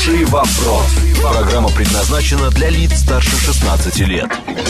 Слушай вопрос. Программа предназначена для лиц старше 16 лет.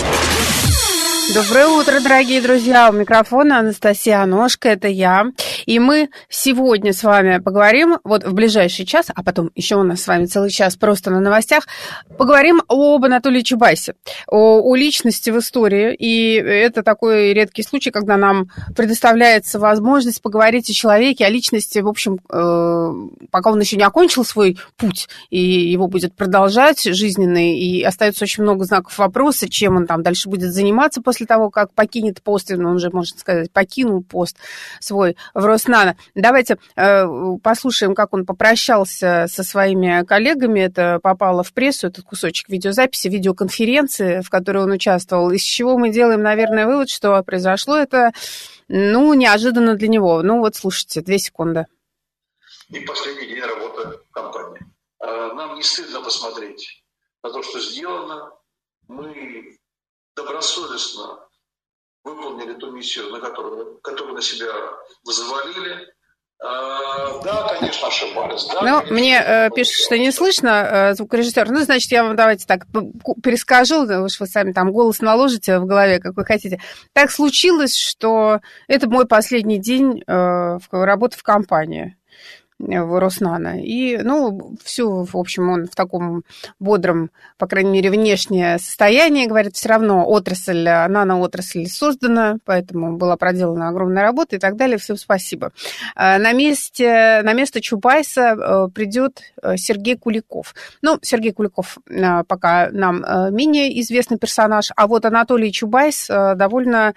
Доброе утро, дорогие друзья. У микрофона Анастасия Аношка, это я. И мы сегодня с вами поговорим, вот в ближайший час, а потом еще у нас с вами целый час просто на новостях, поговорим об Анатолии Чубайсе, о личности в истории. И это такой редкий случай, когда нам предоставляется возможность поговорить о человеке, о личности, в общем, пока он еще не окончил свой путь, и его будет продолжать жизненный, и остается очень много знаков вопроса, чем он там дальше будет заниматься после того, как покинет пост, он уже, можно сказать, покинул пост свой в Роснано. Давайте послушаем, как он попрощался со своими коллегами. Это попало в прессу, этот кусочек видеозаписи, видеоконференции, в которой он участвовал. Из чего мы делаем, наверное, вывод, что произошло это, неожиданно для него. Вот слушайте, 2 секунды. И последний день работы в компании. Нам не стыдно посмотреть на то, что сделано. Мы добросовестно выполнили ту миссию, которую на себя взвалили. Да, конечно, ошибались. Да, мне пишут, что не слышно, звукорежиссер. Значит, я вам давайте так перескажу, уж вы сами там голос наложите в голове, как вы хотите. Так случилось, что это мой последний день работы в компании, в Роснано. И, все, в общем, он в таком бодром, по крайней мере, внешнее состояние, говорит, все равно наноотрасль создана, поэтому была проделана огромная работа и так далее. Всем спасибо. На место Чубайса придет Сергей Куликов. Сергей Куликов пока нам менее известный персонаж, а вот Анатолий Чубайс довольно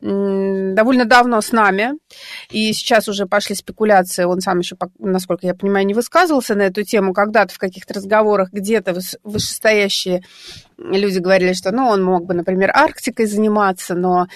давно с нами, и сейчас уже пошли спекуляции, он сам еще, насколько я понимаю, не высказывался на эту тему. Когда-то в каких-то разговорах где-то вышестоящие люди говорили, что он мог бы, например, Арктикой заниматься, но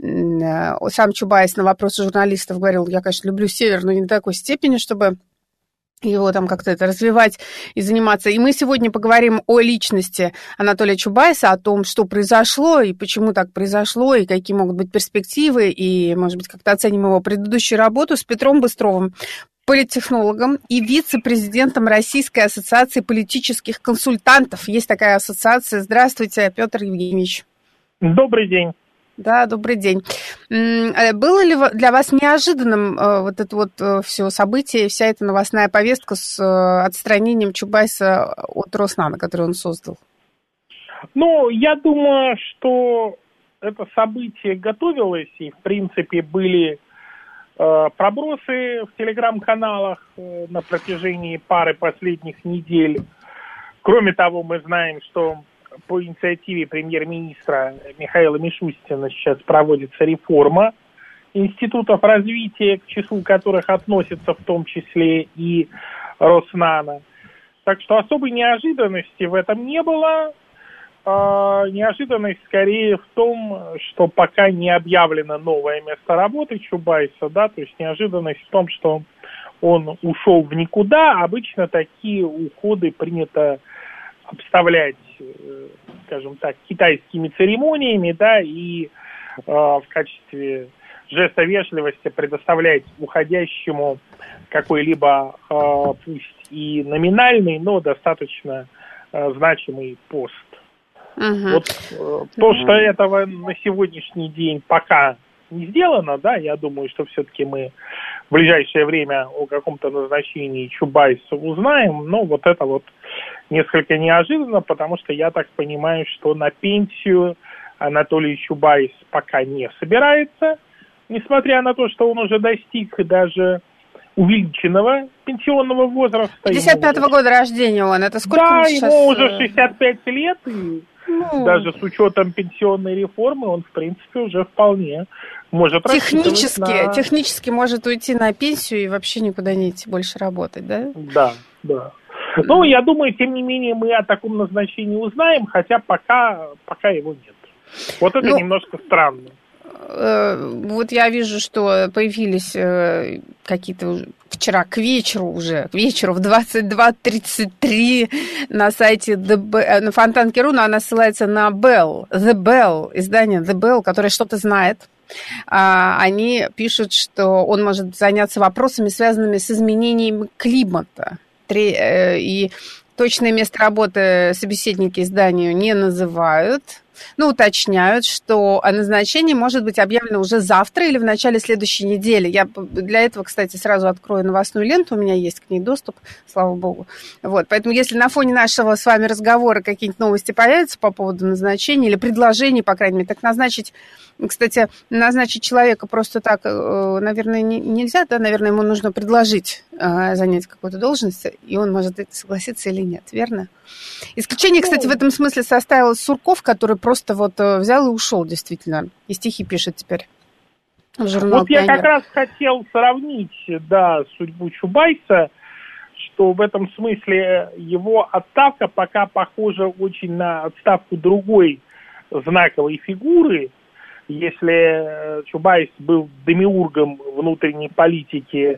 сам Чубайс на вопросы журналистов говорил, я, конечно, люблю Север, но не до такой степени, чтобы его там как-то развивать и заниматься. И мы сегодня поговорим о личности Анатолия Чубайса, о том, что произошло и почему так произошло, и какие могут быть перспективы, и, может быть, как-то оценим его предыдущую работу с Петром Быстровым, политтехнологом и вице-президентом Российской ассоциации политических консультантов. Есть такая ассоциация. Здравствуйте, Петр Евгеньевич. Добрый день. Да, добрый день. Было ли для вас неожиданным вот это все событие, вся эта новостная повестка с отстранением Чубайса от Роснано, который он создал? Я думаю, что это событие готовилось, и, в принципе, были пробросы в телеграм-каналах на протяжении пары последних недель. Кроме того, мы знаем, что по инициативе премьер-министра Михаила Мишустина сейчас проводится реформа институтов развития, к числу которых относится в том числе и Роснано. Так что особой неожиданности в этом не было. Неожиданность скорее в том, что пока не объявлено новое место работы Чубайса, то есть неожиданность в том, что он ушел в никуда. Обычно такие уходы принято обставлять, скажем так, китайскими церемониями, и в качестве жеста вежливости предоставлять уходящему какой-либо, пусть и номинальный, но достаточно значимый пост. То, что этого на сегодняшний день пока не сделано, я думаю, что все-таки мы в ближайшее время о каком-то назначении Чубайса узнаем, но это несколько неожиданно, потому что я так понимаю, что на пенсию Анатолий Чубайс пока не собирается, несмотря на то, что он уже достиг даже увеличенного пенсионного возраста. 55-го года рождения он, это сколько ему сейчас? Ему уже 65 лет, и даже с учетом пенсионной реформы он, в принципе, уже вполне может технически может уйти на пенсию и вообще никуда не идти больше работать, да? Да. Я думаю, тем не менее, мы о таком назначении узнаем, хотя пока его нет. Это немножко странно. Я вижу, что появились какие-то вчера к вечеру в 22:33 на сайте на Фонтанке.ру, но она ссылается на The Bell, издание The Bell, которое что-то знает. Они пишут, что он может заняться вопросами, связанными с изменением климата. И точное место работы собеседники изданию не называют, но уточняют, что о назначении может быть объявлено уже завтра или в начале следующей недели. Я для этого, кстати, сразу открою новостную ленту, у меня есть к ней доступ, слава богу. Вот, поэтому если на фоне нашего с вами разговора какие-нибудь новости появятся по поводу назначения или предложений, по крайней мере, так назначить, кстати, назначить человека просто так, наверное, нельзя, да, наверное, ему нужно предложить занять какую-то должность, и он может согласиться или нет, верно? Исключение, кстати, в этом смысле составил Сурков, который просто вот взял и ушел, действительно, и стихи пишет теперь в журнал Вот я «Пионер». как раз хотел сравнить, да, судьбу Чубайса, что в этом смысле его отставка пока похожа очень на отставку другой знаковой фигуры. Если Чубайс был демиургом внутренней политики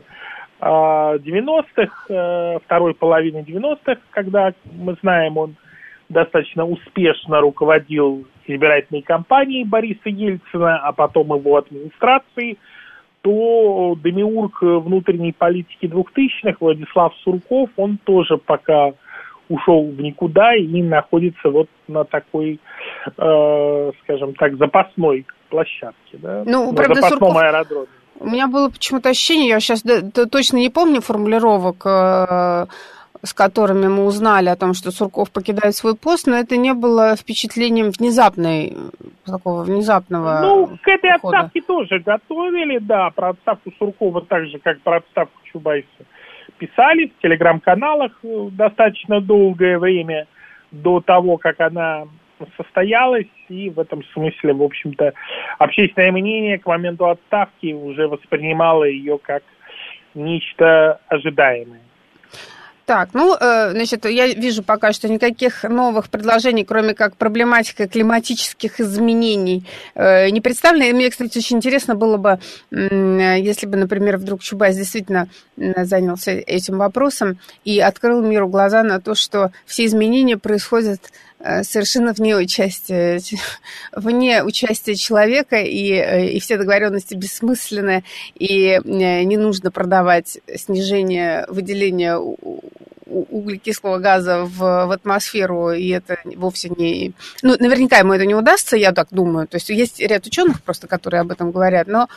90-х, второй половины 90-х, когда, мы знаем, он достаточно успешно руководил избирательной кампанией Бориса Ельцина, а потом его администрацией, то демиург внутренней политики 2000-х Владислав Сурков, он тоже пока ушел в никуда и находится вот на такой, скажем так, запасной площадке, да? Ну, на правда, запасном Сурков... аэродроме. У меня было почему-то ощущение, я сейчас точно не помню формулировок, с которыми мы узнали о том, что Сурков покидает свой пост, но это не было впечатлением внезапного Ну, к этой ухода. отставке тоже готовили, да, про отставку Суркова так же, как про отставку Чубайса писали в телеграм-каналах достаточно долгое время до того, как она состоялась, и в этом смысле, в общем-то, общественное мнение к моменту отставки уже воспринимало ее как нечто ожидаемое. Так, значит, я вижу пока что никаких новых предложений, кроме как проблематика климатических изменений, не представлена. И мне, кстати, очень интересно было бы, если бы, например, вдруг Чубайс действительно занялся этим вопросом и открыл миру глаза на то, что все изменения происходят совершенно вне участия человека, и все договоренности бессмысленны, и не нужно продавать снижение выделения углекислого газа в атмосферу, и это вовсе не... Ну, наверняка ему это не удастся, я так думаю. То есть есть ряд ученых просто, которые об этом говорят, но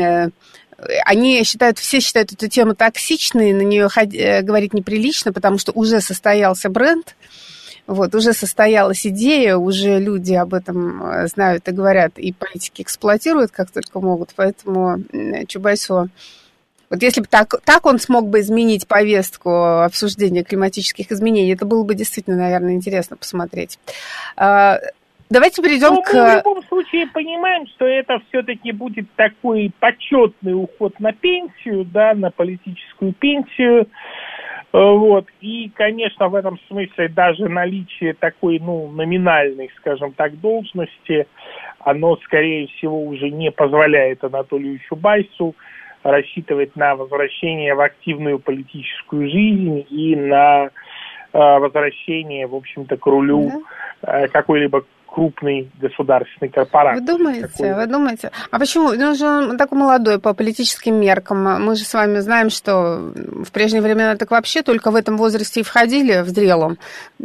они все считают эту тему токсичной, на нее говорить неприлично, потому что уже состоялся бренд, вот, уже состоялась идея, уже люди об этом знают и говорят, и политики эксплуатируют как только могут, поэтому Чубайсу... Вот если бы так он смог бы изменить повестку обсуждения климатических изменений, это было бы действительно, наверное, интересно посмотреть. Давайте перейдем к... Мы в любом случае понимаем, что это все-таки будет такой почетный уход на пенсию, да, на политическую пенсию. Вот. И, конечно, в этом смысле даже наличие такой, номинальной, скажем так, должности, оно, скорее всего, уже не позволяет Анатолию Чубайсу рассчитывать на возвращение в активную политическую жизнь и на возвращение, в общем-то, к рулю какой-либо крупной государственной корпорации. Вы думаете? А почему? Он же такой молодой по политическим меркам. Мы же с вами знаем, что в прежние времена так вообще только в этом возрасте и входили в зрелом,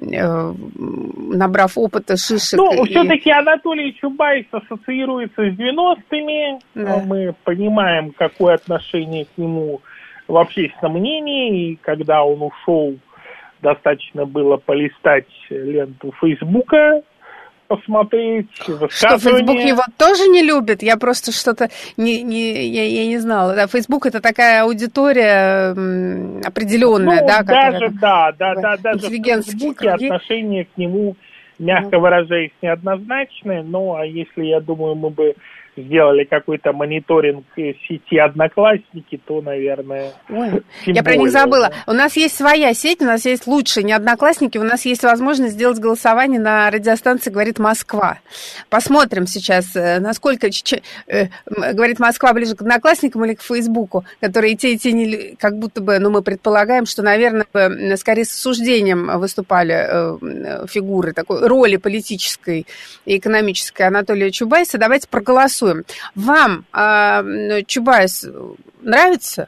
набрав опыта, шишек. Все-таки Анатолий Чубайс ассоциируется с 90-ми. Да. Мы понимаем, какое отношение к нему в общественном мнении. И когда он ушел, достаточно было полистать ленту Фейсбука, посмотреть высказывания. Что, Фейсбук его тоже не любит? Я просто что-то я не знала. Да, Фейсбук — это такая аудитория определенная, да? Даже в Фейсбуке отношение к нему, мягко выражаясь, неоднозначное. А если, я думаю, мы бы сделали какой-то мониторинг сети Одноклассники, то, наверное... Я про них забыла. Да. У нас есть своя сеть, у нас есть лучшие, не Одноклассники, у нас есть возможность сделать голосование на радиостанции «Говорит Москва». Посмотрим сейчас, насколько «Говорит Москва» ближе к Одноклассникам или к Фейсбуку, которые и те как будто бы, мы предполагаем, что, наверное, скорее с осуждением выступали фигуры такой роли политической и экономической Анатолия Чубайса. Давайте проголосуем. Вам Чубайс нравится?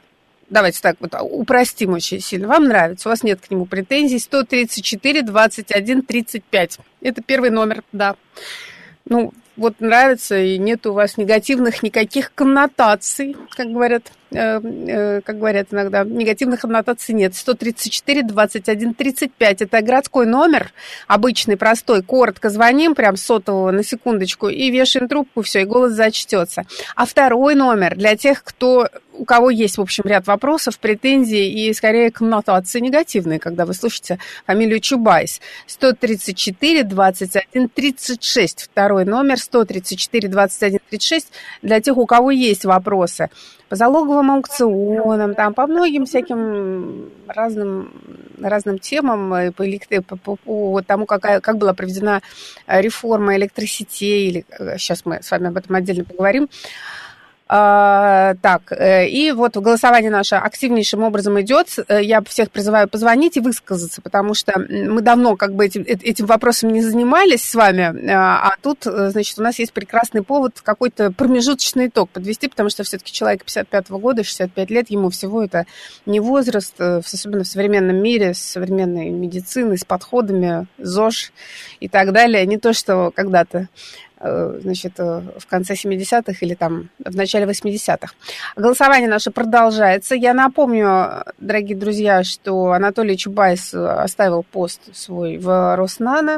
давайте так вот упростим очень сильно, вам нравится, у вас нет к нему претензий, 134 21 35. Это первый номер, да. Ну, вот нравится, и нет у вас негативных никаких коннотаций, как говорят иногда. Негативных коннотаций нет. 134 21 35. Это городской номер, обычный, простой. Коротко звоним, прям с сотового на секундочку, и вешаем трубку, все, и голос зачтется. А второй номер для тех, у кого есть, в общем, ряд вопросов, претензий и, скорее, коннотации негативные, когда вы слышите фамилию Чубайс. 134 21 36. Второй номер 134 21 36 для тех, у кого есть вопросы по залоговым аукционам, там, по многим всяким разным темам, по тому, как была проведена реформа электросетей, или сейчас мы с вами об этом отдельно поговорим. Так, и вот голосование наше активнейшим образом идет. Я всех призываю позвонить и высказаться, потому что мы давно как бы этим вопросом не занимались с вами, а тут, значит, у нас есть прекрасный повод какой-то промежуточный итог подвести, потому что все-таки человек 55-го года, 65 лет, ему всего это не возраст, особенно в современном мире, с современной медициной, с подходами, ЗОЖ и так далее. Не то, что когда-то, значит, в конце 70-х или там в начале 80-х. Голосование наше продолжается. Я напомню, дорогие друзья, что Анатолий Чубайс оставил пост свой в Роснано.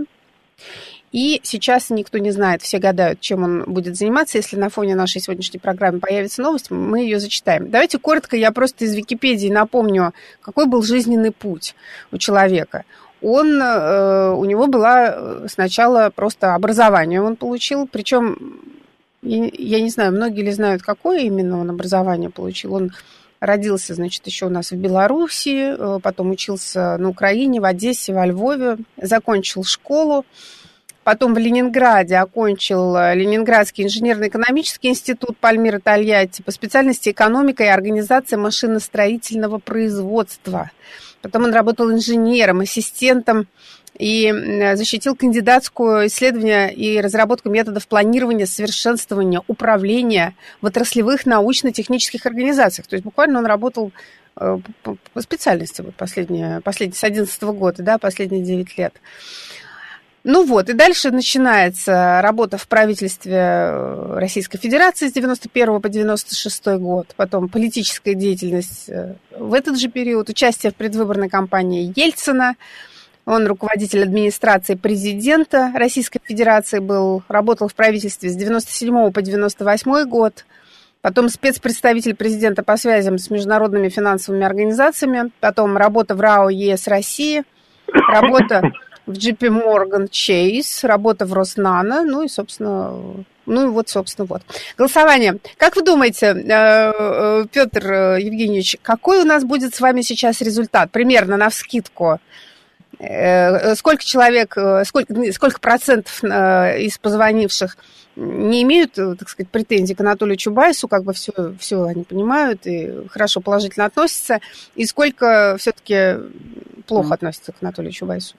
И сейчас никто не знает, все гадают, чем он будет заниматься. Если на фоне нашей сегодняшней программы появится новость, мы ее зачитаем. Давайте коротко, я просто из Википедии напомню, какой был жизненный путь у человека. У него было сначала просто образование, он получил, причем, я не знаю, многие ли знают, какое именно он образование получил. Он родился, значит, еще у нас в Белоруссии, потом учился на Украине, в Одессе, во Львове, закончил школу, потом в Ленинграде окончил Ленинградский инженерно-экономический институт Пальмира Тольятти по специальности экономика и организация машиностроительного производства. Потом он работал инженером, ассистентом и защитил кандидатскую исследование и разработку методов планирования, совершенствования, управления в отраслевых научно-технических организациях. То есть буквально он работал по специальности вот последние с 2011 года, да, последние 9 лет. Ну вот, и дальше начинается работа в правительстве Российской Федерации с 91 по 96 год, потом политическая деятельность в этот же период, участие в предвыборной кампании Ельцина, он руководитель администрации президента Российской Федерации был, работал в правительстве с 97 по 98 год, потом спецпредставитель президента по связям с международными финансовыми организациями, потом работа в РАО ЕС России, работа в JP Morgan Chase, работа в Роснано, собственно. Голосование. Как вы думаете, Петр Евгеньевич, какой у нас будет с вами сейчас результат? Примерно навскидку. Сколько человек, сколько процентов из позвонивших не имеют, так сказать, претензий к Анатолию Чубайсу, как бы все они понимают и хорошо положительно относятся, и сколько все-таки плохо относятся к Анатолию Чубайсу?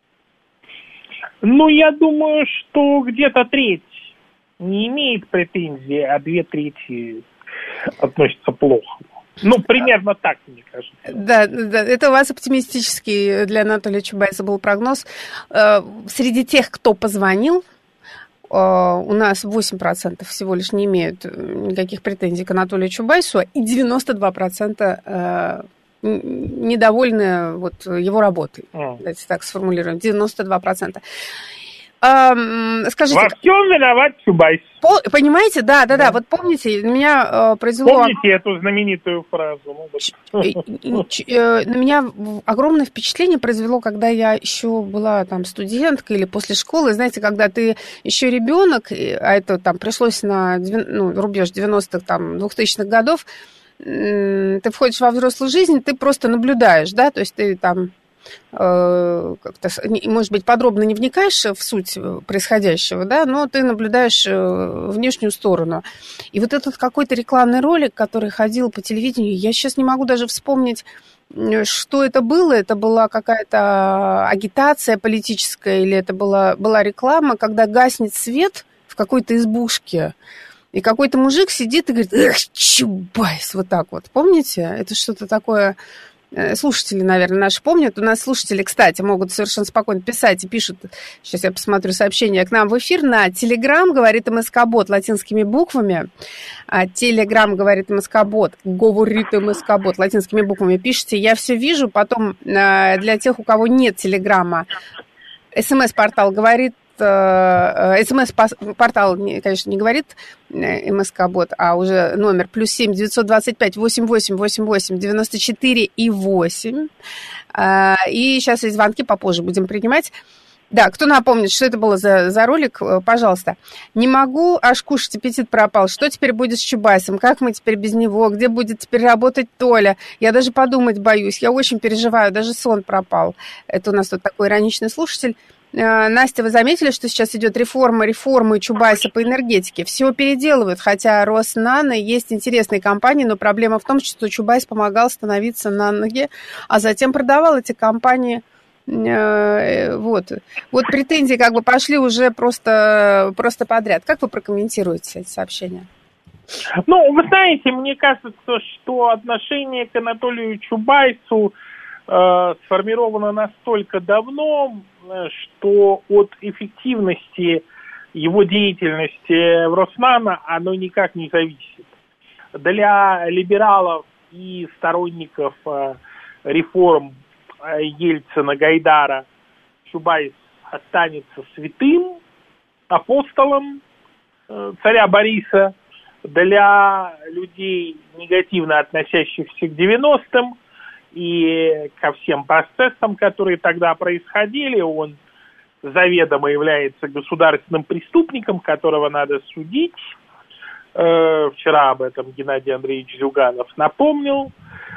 Я думаю, что где-то треть не имеет претензий, а 2/3 относятся плохо. Примерно так, мне кажется. Да, это у вас оптимистический для Анатолия Чубайса был прогноз. Среди тех, кто позвонил, у нас 8% всего лишь не имеют никаких претензий к Анатолию Чубайсу, и 92% недовольны его работой. Давайте так сформулируем. 92%. Скажите, во всем виноват Чубайс. Понимаете, да. Вот помните, на меня произвело... Помните эту знаменитую фразу? На меня огромное впечатление произвело, когда я еще была там студенткой или после школы. Знаете, когда ты еще ребенок, а это там пришлось на рубеж 90-х, там, 2000-х годов, ты входишь во взрослую жизнь, ты просто наблюдаешь, да, то есть ты там как-то, может быть, подробно не вникаешь в суть происходящего, да, но ты наблюдаешь внешнюю сторону. И вот этот какой-то рекламный ролик, который ходил по телевидению, я сейчас не могу даже вспомнить, что это было. Это была какая-то агитация политическая или это была реклама, когда гаснет свет в какой-то избушке. И какой-то мужик сидит и говорит: эх, Чубайс, вот так вот. Помните? Это что-то такое... Слушатели, наверное, наши помнят. У нас слушатели, кстати, могут совершенно спокойно писать и пишут. Сейчас я посмотрю сообщение к нам в эфир на Telegram, говорит МСК-бот латинскими буквами. Telegram, говорит МСК-бот, говорит МСК-бот латинскими буквами. Пишите, я все вижу. Потом для тех, у кого нет Телеграма, СМС-портал говорит, СМС-портал, конечно, не говорит МСК-бот, а уже номер +7 925 88 88 94 и 8. И сейчас и звонки попозже будем принимать. Да, кто напомнит, что это было за ролик, пожалуйста. Не могу, аж кушать, аппетит пропал. Что теперь будет с Чубайсом? Как мы теперь без него? Где будет теперь работать Толя? Я даже подумать боюсь. Я очень переживаю, даже сон пропал. Это у нас тут такой ироничный слушатель. Настя, вы заметили, что сейчас идет реформы Чубайса по энергетике? Все переделывают, хотя Роснано есть интересные компании, но проблема в том, что Чубайс помогал становиться на ноги, а затем продавал эти компании. Вот претензии как бы пошли уже просто подряд. Как вы прокомментируете эти сообщения? Ну, вы знаете, мне кажется, что отношение к Анатолию Чубайсу сформировано настолько давно, что от эффективности его деятельности в Роснано оно никак не зависит. Для либералов и сторонников реформ Ельцина, Гайдара Чубайс останется святым апостолом царя Бориса. Для людей, негативно относящихся к 90-м, и ко всем процессам, которые тогда происходили, он заведомо является государственным преступником, которого надо судить. Вчера об этом Геннадий Андреевич Зюганов напомнил.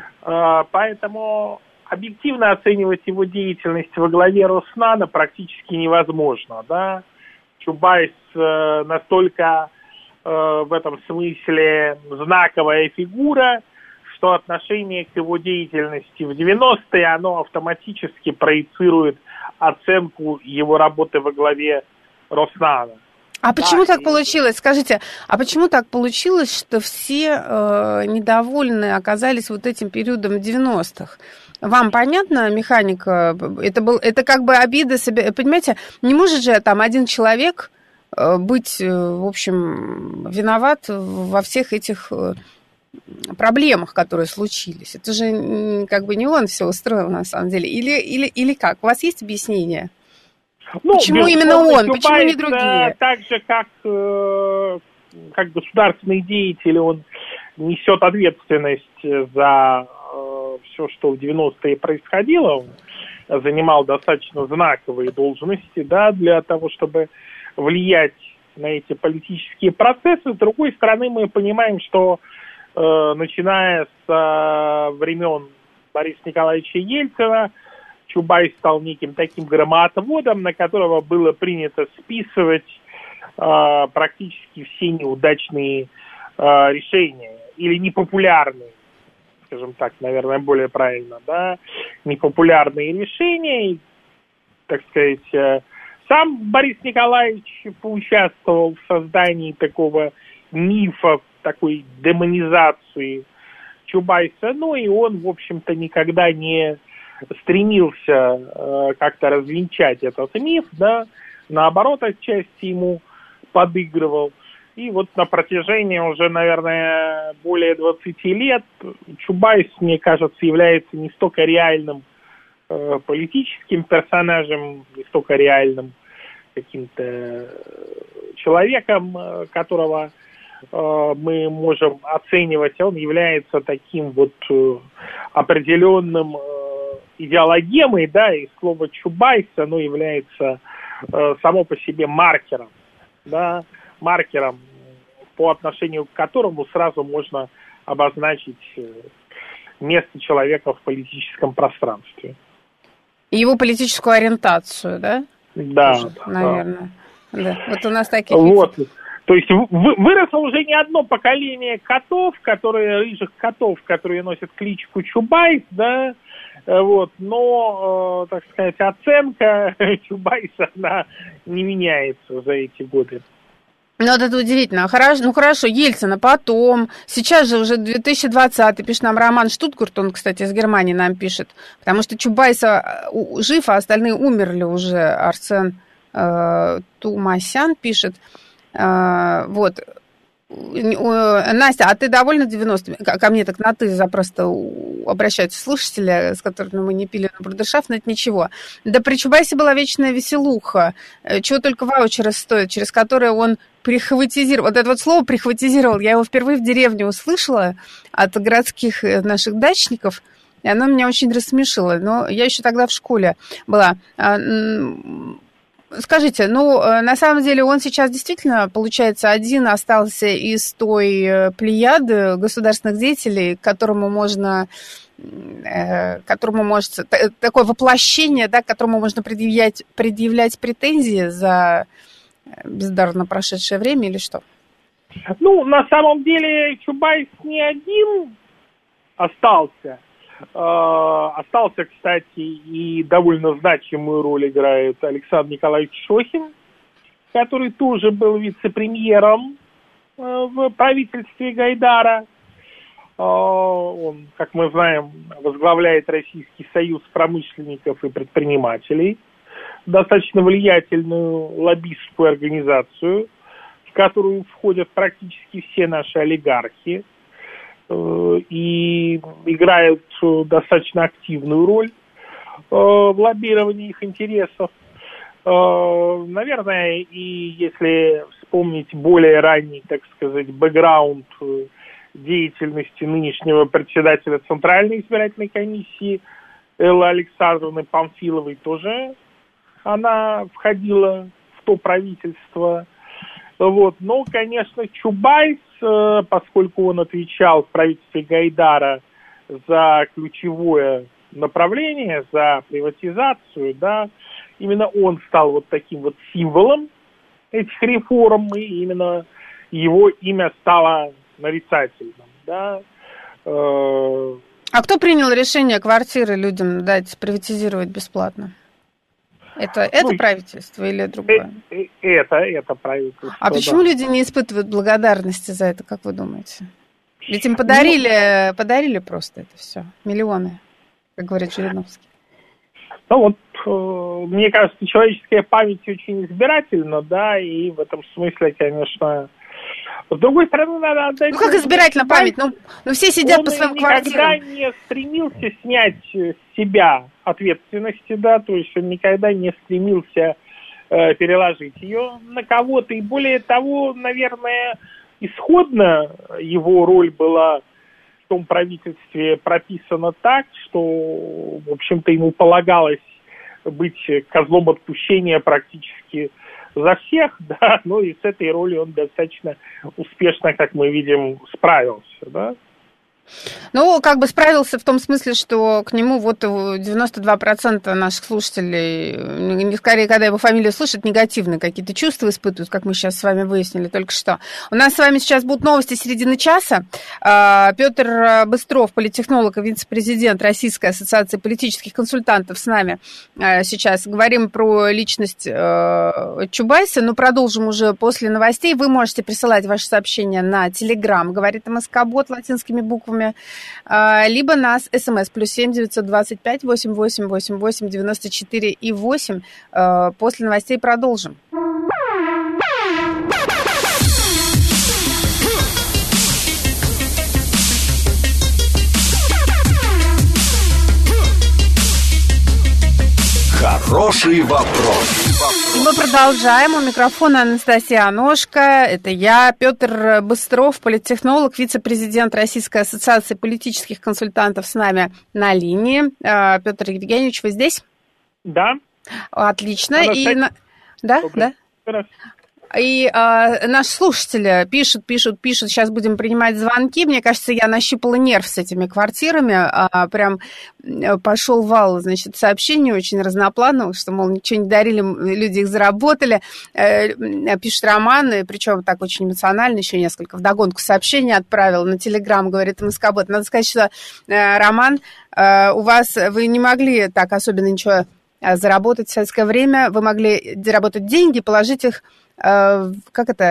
Поэтому объективно оценивать его деятельность во главе Роснано практически невозможно. Да? Чубайс настолько в этом смысле знаковая фигура, что отношение к его деятельности в 90-е, оно автоматически проецирует оценку его работы во главе Роснано. А почему так получилось? Скажите, а почему так получилось, что все недовольны оказались вот этим периодом 90-х? Вам понятна механика? Это как бы обида себе. Понимаете, не может же там один человек быть, в общем, виноват во всех этих проблемах, которые случились. Это же как бы не он все устроил на самом деле. Или как? У вас есть объяснение? Ну, почему именно он? Почему не другие? Так же, как государственный деятель, он несет ответственность за все, что в 90-е происходило. Он занимал достаточно знаковые должности, да, для того, чтобы влиять на эти политические процессы. С другой стороны, мы понимаем, что начиная с времен Бориса Николаевича Ельцина, Чубайс стал неким таким громоотводом, на которого было принято списывать практически все неудачные решения или непопулярные, скажем так, наверное, более правильно, да, непопулярные решения. И, так сказать, сам Борис Николаевич поучаствовал в создании такого мифа, такой демонизации Чубайса, ну и он, в общем-то, никогда не стремился как-то развенчать этот миф, да, наоборот, отчасти ему подыгрывал. И вот на протяжении уже, наверное, более 20 лет Чубайс, мне кажется, является не столько реальным политическим персонажем, не столько реальным каким-то человеком, которого мы можем оценивать, он является таким вот определенным идеологемой, да, и слово Чубайс, оно является само по себе маркером, да, маркером, по отношению к которому сразу можно обозначить место человека в политическом пространстве. Его политическую ориентацию, да? Да. Тоже, наверное. Да. Вот у нас такие... Вот. То есть выросло уже не одно поколение рыжих котов, которые носят кличку Чубайс, да, вот, но, так сказать, оценка Чубайса, она не меняется за эти годы. Ну, вот это удивительно. Хорошо, Ельцина потом. Сейчас же уже 2020, пишет нам Роман Штутгарт, он, кстати, из Германии нам пишет, потому что Чубайса жив, а остальные умерли уже. Арсен Тумасян пишет. Вот. Настя, а ты довольна 90-ми? Ко мне так на «ты» запросто обращаются слушатели, с которыми мы не пили на брудершафт, но это ничего. Да при Чубайсе была вечная веселуха. Чего только ваучеры стоят, через которые он прихватизировал. Вот это вот слово «прихватизировал», я его впервые в деревне услышала от городских наших дачников, и оно меня очень рассмешило. Но я еще тогда в школе была. Скажите, на самом деле он сейчас действительно, получается, один остался из той плеяды государственных деятелей, которому может такое воплощение, да, к которому можно предъявлять претензии за бездарно прошедшее время или что? На самом деле Чубайс не один остался. Остался, кстати, и довольно значимую роль играет Александр Николаевич Шохин, который тоже был вице-премьером в правительстве Гайдара. Он, как мы знаем, возглавляет Российский союз промышленников и предпринимателей, достаточно влиятельную лоббистскую организацию, в которую входят практически все наши олигархи, и играют достаточно активную роль в лоббировании их интересов. Наверное, и если вспомнить более ранний, так сказать, бэкграунд деятельности нынешнего председателя Центральной избирательной комиссии Эллы Александровны Памфиловой, тоже она входила в то правительство. Вот. Но, конечно, Чубайс, поскольку он отвечал в правительстве Гайдара за ключевое направление, за приватизацию, да, именно он стал вот таким вот символом этих реформ, и именно его имя стало нарицательным, да. А кто принял решение квартиры людям дать приватизировать бесплатно? Это правительство или другое? Это правительство. А почему люди не испытывают благодарности за это, как вы думаете? Ведь им подарили просто это все. Миллионы, как говорит Жириновский. Мне кажется, человеческая память очень избирательна, да, и в этом смысле, конечно... С другой стороны, надо отдать... как избирательна память? Все сидят по своим квартирам. Он никогда не стремился снять с себя ответственности, да, то есть он никогда не стремился переложить ее на кого-то. И более того, наверное, исходно его роль была в том правительстве прописана так, что, в общем-то, ему полагалось быть козлом отпущения практически за всех, да, и с этой ролью он достаточно успешно, как мы видим, справился, да. Справился в том смысле, что к нему 92% наших слушателей, скорее, когда его фамилию слышат, негативные какие-то чувства испытывают, как мы сейчас с вами выяснили только что. У нас с вами сейчас будут новости середины часа. Петр Быстров, политтехнолог и вице-президент Российской ассоциации политических консультантов, с нами сейчас. Говорим про личность Чубайса, но продолжим уже после новостей. Вы можете присылать ваши сообщения на Telegram, говорит МСК-бот латинскими буквами, либо нас СМС +7 925 88 88 94 и 8. После новостей продолжим. Хороший вопрос. И мы продолжаем. У микрофона Анастасия Аношко. Это я, Петр Быстров, политтехнолог, вице-президент Российской ассоциации политических консультантов, с нами на линии. Петр Евгеньевич, вы здесь? Да. Отлично. Да? И наши слушатели пишут. Сейчас будем принимать звонки. Мне кажется, я нащупала нерв с этими квартирами. Прям пошел вал, сообщений очень разноплановых, что, мол, ничего не дарили, люди их заработали. Пишет Роман, и причем так очень эмоционально, еще несколько вдогонку сообщений отправил на Телеграм, говорит МСК-бот. Надо сказать, что, Роман, вы не могли так особенно ничего заработать в советское время. Вы могли заработать деньги, положить их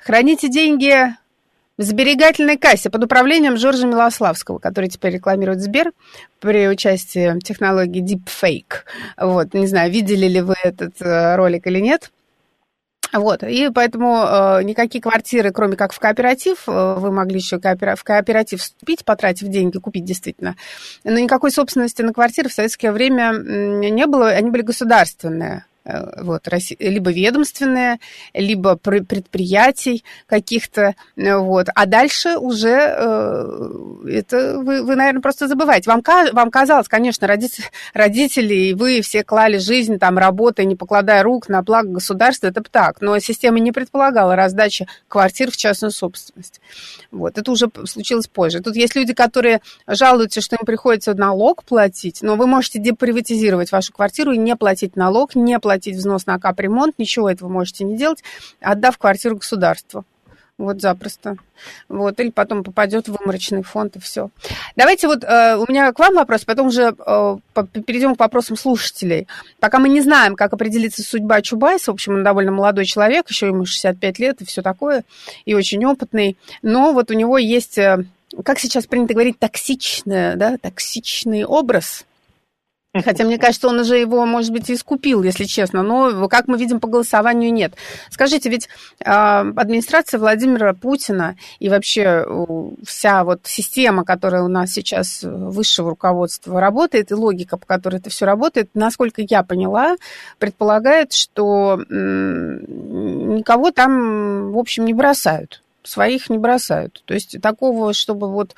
Храните деньги в сберегательной кассе под управлением Жоржа Милославского, который теперь рекламирует Сбер при участии технологии Deepfake. Вот, не знаю, видели ли вы этот ролик или нет. Вот, и поэтому никакие квартиры, кроме как в кооператив, вы могли еще в кооператив вступить, потратив деньги, купить действительно, но никакой собственности на квартиры в советское время не было, они были государственные. Вот, либо ведомственные, либо предприятий каких-то, вот. А дальше уже это вы, наверное, просто забываете. Вам казалось, конечно, родители и вы все клали жизнь, там, работая, не покладая рук на благо государства, это так. Но система не предполагала раздачи квартир в частную собственность. Вот, это уже случилось позже. Тут есть люди, которые жалуются, что им приходится налог платить, но вы можете деприватизировать вашу квартиру и не платить налог, не платить взнос на капремонт, ничего этого можете не делать, отдав квартиру государству. Вот запросто. Вот, или потом попадет в выморочный фонд, и все. Давайте вот у меня к вам вопрос, потом уже перейдем к вопросам слушателей. Пока мы не знаем, как определится судьба Чубайса, в общем, он довольно молодой человек, еще ему 65 лет и все такое, и очень опытный, но вот у него есть, как сейчас принято говорить, токсичный образ. Хотя, мне кажется, он уже его, может быть, и искупил, если честно, но, как мы видим, по голосованию нет. Скажите, ведь администрация Владимира Путина и вообще вся вот система, которая у нас сейчас высшего руководства работает, и логика, по которой это все работает, насколько я поняла, предполагает, что никого там, в общем, не бросают, своих не бросают. То есть такого, чтобы вот,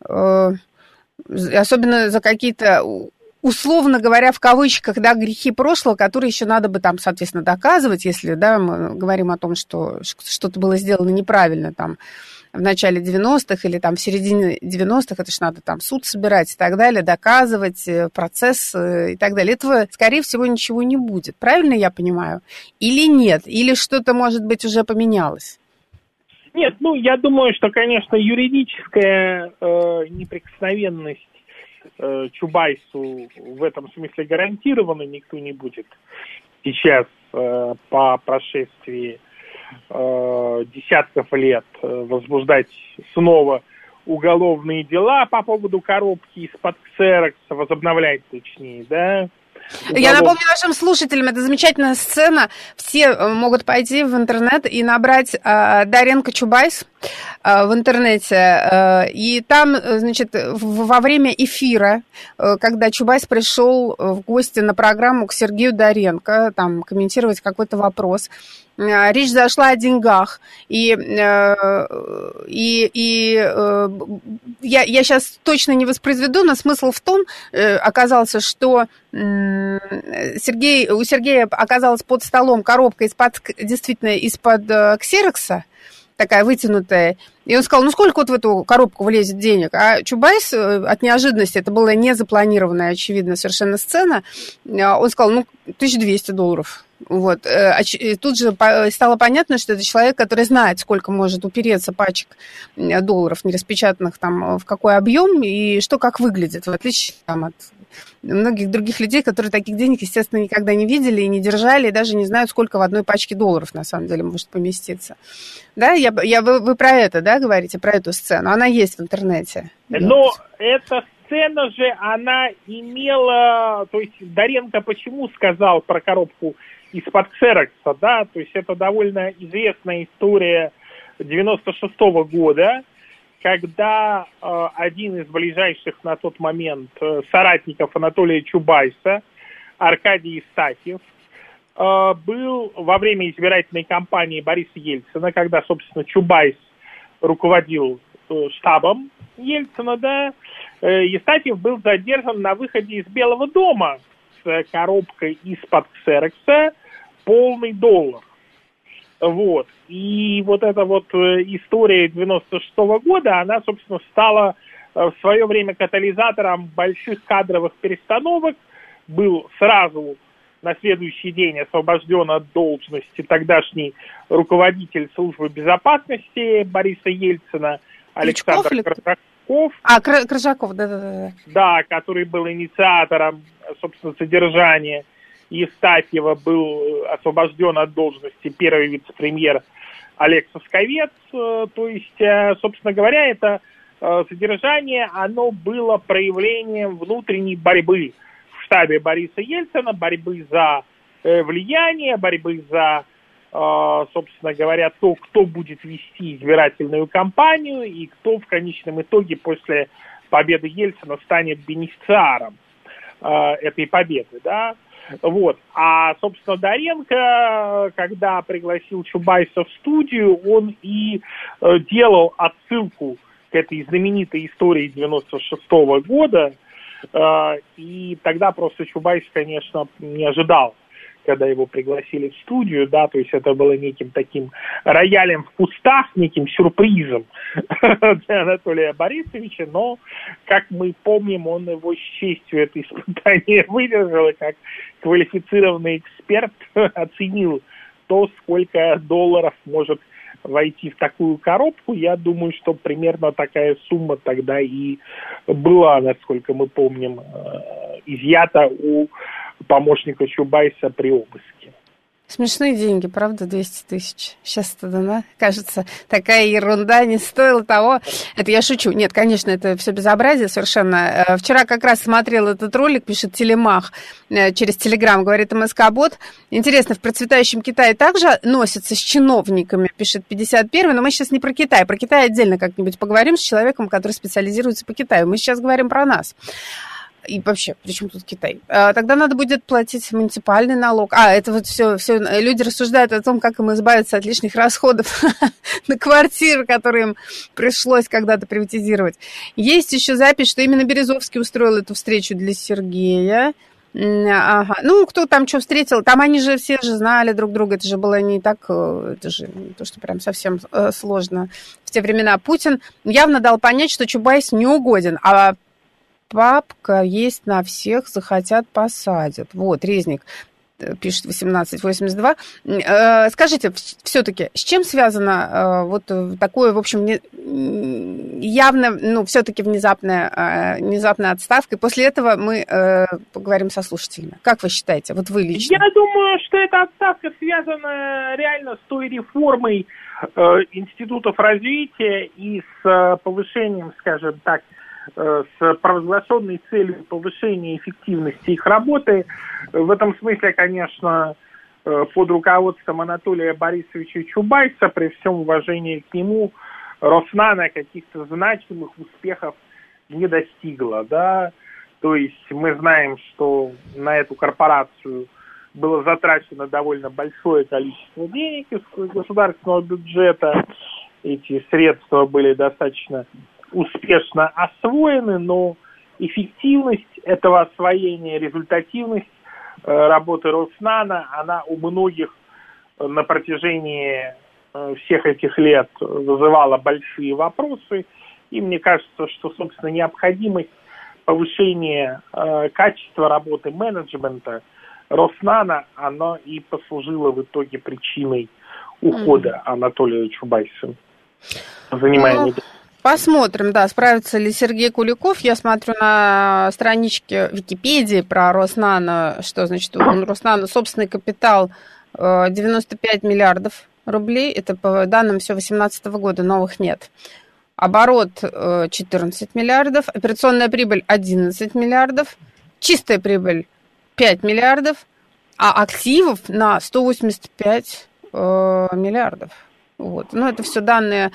особенно за какие-то... условно говоря, в кавычках, да, грехи прошлого, которые еще надо бы там, соответственно, доказывать, если, да, мы говорим о том, что что-то было сделано неправильно там в начале 90-х или там в середине 90-х, это же надо там суд собирать и так далее, доказывать, процесс и так далее. Этого, скорее всего, ничего не будет. Правильно я понимаю? Или нет? Или что-то, может быть, уже поменялось? Нет, я думаю, что, конечно, юридическая неприкосновенность Чубайсу в этом смысле гарантировано, никто не будет сейчас по прошествии десятков лет возбуждать снова уголовные дела по поводу коробки из-под ксерокса, возобновлять точнее, да. Я напомню нашим слушателям, это замечательная сцена. Все могут пойти в интернет и набрать Даренко Чубайс в интернете. И там, значит, во время эфира, когда Чубайс пришел в гости на программу к Сергею Даренко, там, комментировать какой-то вопрос, речь зашла о деньгах. И я сейчас точно не воспроизведу, но смысл в том, оказался, что у Сергея оказалась под столом коробка действительно из-под ксерокса, такая вытянутая. И он сказал, сколько вот в эту коробку влезет денег? А Чубайс от неожиданности, это была не запланированная, очевидно, совершенно сцена, он сказал, $1200. Вот. И тут же стало понятно, что это человек, который знает, сколько может упереться пачек долларов, не распечатанных там, в какой объем и что как выглядит, в отличие там, от многих других людей, которые таких денег, естественно, никогда не видели и не держали, и даже не знают, сколько в одной пачке долларов на самом деле может поместиться. Да, вы про это, да, говорите, про эту сцену? Она есть в интернете. Но эта сцена же, она имела... То есть Даренко почему сказал про коробку из-под ксерокса, да? То есть это довольно известная история 96-го года, когда один из ближайших на тот момент соратников Анатолия Чубайса, Аркадий Истафьев, был во время избирательной кампании Бориса Ельцина, когда, собственно, Чубайс руководил штабом Ельцина, да, Истафьев был задержан на выходе из Белого дома с коробкой из-под ксерокса полный доллар. Вот. И вот эта вот история 96-го года, она, собственно, стала в свое время катализатором больших кадровых перестановок. Был сразу на следующий день освобожден от должности тогдашний руководитель службы безопасности Бориса Ельцина Александр Крыжаков. Крыжаков, да. Да, который был инициатором, собственно, содержания Евстафьева, был освобожден от должности первый вице-премьер Олег Сосковец. То есть, собственно говоря, это содержание, оно было проявлением внутренней борьбы в штабе Бориса Ельцина, борьбы за влияние, борьбы за, собственно говоря, то, кто будет вести избирательную кампанию и кто в конечном итоге после победы Ельцина станет бенефициаром этой победы, да. Вот. А, собственно, Доренко, когда пригласил Чубайса в студию, он и делал отсылку к этой знаменитой истории 96-го года, и тогда просто Чубайс, конечно, не ожидал, когда его пригласили в студию, да, то есть это было неким таким роялем в кустах, неким сюрпризом для Анатолия Борисовича, но, как мы помним, он его с честью это испытание выдержал, и как квалифицированный эксперт оценил то, сколько долларов может войти в такую коробку. Я думаю, что примерно такая сумма тогда и была, насколько мы помним, изъята у помощника Чубайса при обыске. Смешные деньги, правда, 200 тысяч. Сейчас это, да, кажется, такая ерунда не стоила того. Это я шучу. Нет, конечно, это все безобразие совершенно. Вчера как раз смотрел этот ролик, пишет Телемах, через Телеграм, говорит МСК-бот. Интересно, в процветающем Китае также носятся с чиновниками, пишет 51-й, но мы сейчас не про Китай. Про Китай отдельно как-нибудь поговорим с человеком, который специализируется по Китаю. Мы сейчас говорим про нас. И вообще, при чем тут Китай? Тогда надо будет платить муниципальный налог. Это вот все люди рассуждают о том, как им избавиться от лишних расходов на квартиры, которые им пришлось когда-то приватизировать. Есть еще запись, что именно Березовский устроил эту встречу для Сергея. Ага. Ну, кто там что встретил, там они же все же знали друг друга, это же было не так, это же не то, что прям совсем сложно в те времена. Путин явно дал понять, что Чубайс не угоден, а папка есть на всех, захотят, посадят. Вот, Резник пишет 1882. Скажите, все-таки, с чем связано вот такое, в общем, явно, ну, все-таки внезапная отставка? И после этого мы поговорим со слушателями. Как вы считаете, вот вы лично? Я думаю, что эта отставка связана реально с той реформой институтов развития и с повышением, скажем так, с провозглашенной целью повышения эффективности их работы. В этом смысле, конечно, под руководством Анатолия Борисовича Чубайса, при всем уважении к нему, Роснано каких-то значимых успехов не достигла, да. То есть мы знаем, что на эту корпорацию было затрачено довольно большое количество денег из государственного бюджета. Эти средства были достаточно успешно освоены, но эффективность этого освоения, результативность работы Роснано, она у многих на протяжении всех этих лет вызывала большие вопросы. И мне кажется, что, собственно, необходимость повышения качества работы менеджмента Роснано, она и послужила в итоге причиной ухода Анатолия Чубайса, занимаемого. Посмотрим, да, справится ли Сергей Куликов. Я смотрю на страничке Википедии про Роснано, что значит у Роснано собственный капитал 95 миллиардов рублей. Это по данным все 2018 года, новых нет. Оборот 14 миллиардов, операционная прибыль 11 миллиардов, чистая прибыль 5 миллиардов, а активов на 185 миллиардов. Вот. Ну, это все данные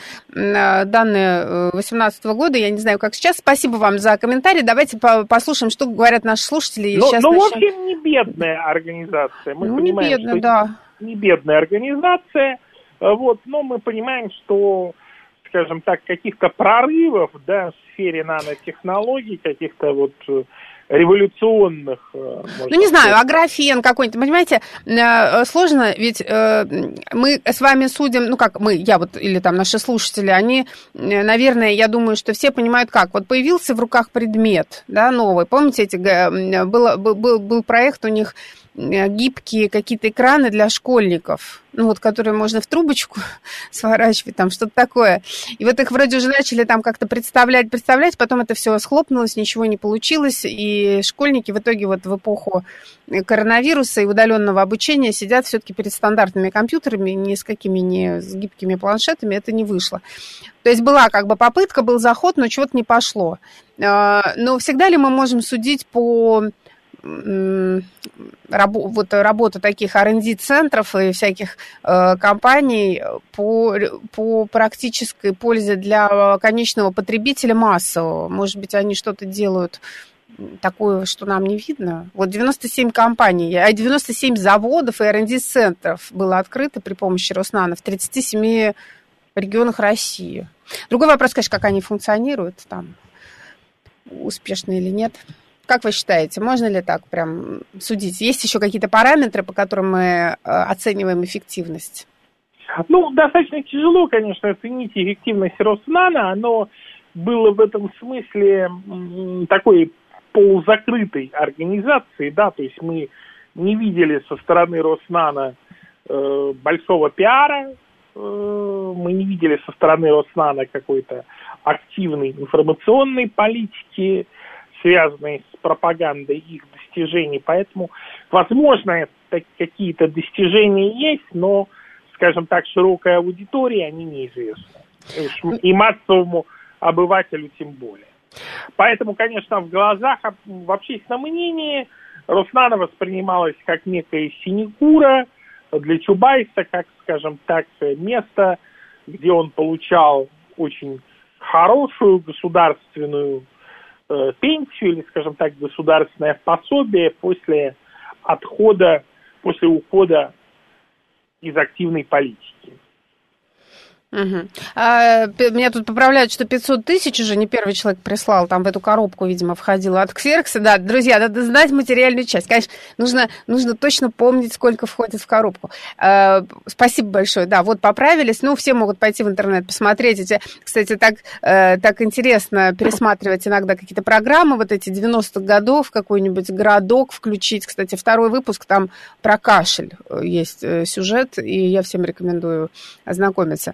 2018 года, я не знаю, как сейчас. Спасибо вам за комментарий. Давайте послушаем, что говорят наши слушатели. В общем, не бедная организация. Мы понимаем, бедная, что да. Не бедная организация, вот, но мы понимаем, что, скажем так, каких-то прорывов, да, в сфере нанотехнологий, каких-то вот революционных... не знаю, аграфен какой-нибудь, понимаете, сложно, ведь мы с вами судим, ну как мы, я вот, или там наши слушатели, они, наверное, я думаю, что все понимают как. Вот появился в руках предмет, да, новый. Помните, был проект у них гибкие какие-то экраны для школьников, ну вот, которые можно в трубочку сворачивать, там что-то такое. И вот их вроде уже начали там как-то представлять, потом это все схлопнулось, ничего не получилось, и школьники в итоге вот в эпоху коронавируса и удаленного обучения сидят все-таки перед стандартными компьютерами, ни с какими не с гибкими планшетами, это не вышло. То есть была как бы попытка, был заход, но чего-то не пошло. Но всегда ли мы можем судить по работу таких R&D-центров и всяких компаний по практической пользе для конечного потребителя массового? Может быть, они что-то делают такое, что нам не видно? Вот 97 компаний, 97 заводов и R&D-центров было открыто при помощи Роснано в 37 регионах России. Другой вопрос, конечно, как они функционируют, там, успешно или нет. Как вы считаете, можно ли так прям судить? Есть еще какие-то параметры, по которым мы оцениваем эффективность? Ну, достаточно тяжело, конечно, оценить эффективность Роснано. Оно было в этом смысле такой полузакрытой организацией, да, то есть мы не видели со стороны Роснано большого пиара, мы не видели со стороны Роснано какой-то активной информационной политики, связанной с пропагандой их достижений. Поэтому, возможно, какие-то достижения есть, но, скажем так, широкой аудитории они неизвестны. И массовому обывателю тем более. Поэтому, конечно, в глазах, в общественном мнении Роснано воспринималось как некая синекура для Чубайса, как, скажем так, место, где он получал очень хорошую государственную пенсию или, скажем так, государственное пособие после ухода из активной политики. Угу. Меня тут поправляют, что 500 тысяч уже не первый человек прислал, там в эту коробку, видимо, входило от Ксерокса. Да, друзья, надо знать материальную часть. Конечно, нужно точно помнить, сколько входит в коробку. Спасибо большое. Да, вот поправились. Ну, все могут пойти в интернет посмотреть. Кстати, так интересно пересматривать иногда какие-то программы, вот эти 90-х годов, какой-нибудь городок включить. Кстати, второй выпуск, там про кашель есть сюжет, и я всем рекомендую ознакомиться.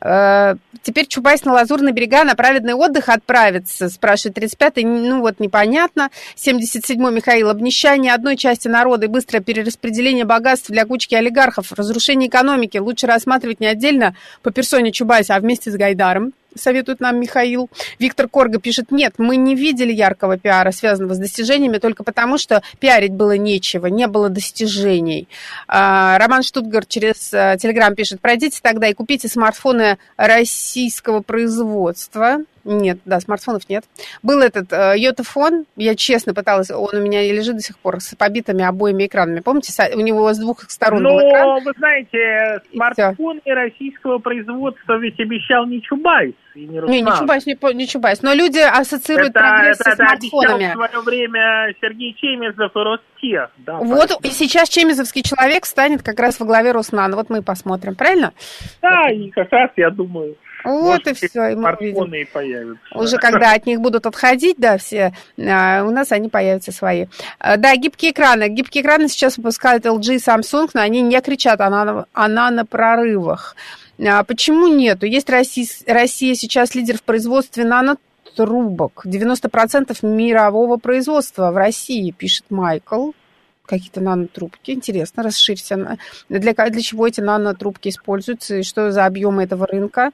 Теперь Чубайс на Лазурные берега на праведный отдых отправится, спрашивает 35-й, ну вот непонятно. 77-й Михаил, обнищание одной части народа и быстрое перераспределение богатств для кучки олигархов, разрушение экономики лучше рассматривать не отдельно по персоне Чубайса, а вместе с Гайдаром, советует нам Михаил. Виктор Корга пишет, нет, мы не видели яркого пиара, связанного с достижениями, только потому, что пиарить было нечего, не было достижений. Роман Штутгарт через Телеграм пишет, пройдите тогда и купите смартфоны российского производства. Нет, да, смартфонов нет. Был этот йотафон, я честно пыталась, он у меня лежит до сих пор с побитыми обоими экранами. Помните, у него с двух сторон был экран? Но, вы знаете, смартфоны российского производства ведь обещал не Чубайс и не Роснано. Не Чубайс, но люди ассоциируют прогресс со смартфонами. Это обещал в свое время Сергей Чемезов и Ростех. Да, вот, поэтому. И сейчас чемезовский человек станет как раз во главе Роснано. Вот мы и посмотрим, правильно? Да, и как раз, я думаю... Вот и все, и мы увидим. И появятся. Уже когда от них будут отходить, да, все, у нас они появятся свои. Да, гибкие экраны. Гибкие экраны сейчас выпускают LG и Samsung, но они не кричат о нанопрорывах. Почему нету? Есть Россия сейчас лидер в производстве нанотрубок. 90% мирового производства в России, пишет Майкл. Какие-то нанотрубки. Интересно, расширьте. Для чего эти нанотрубки используются и что за объемы этого рынка?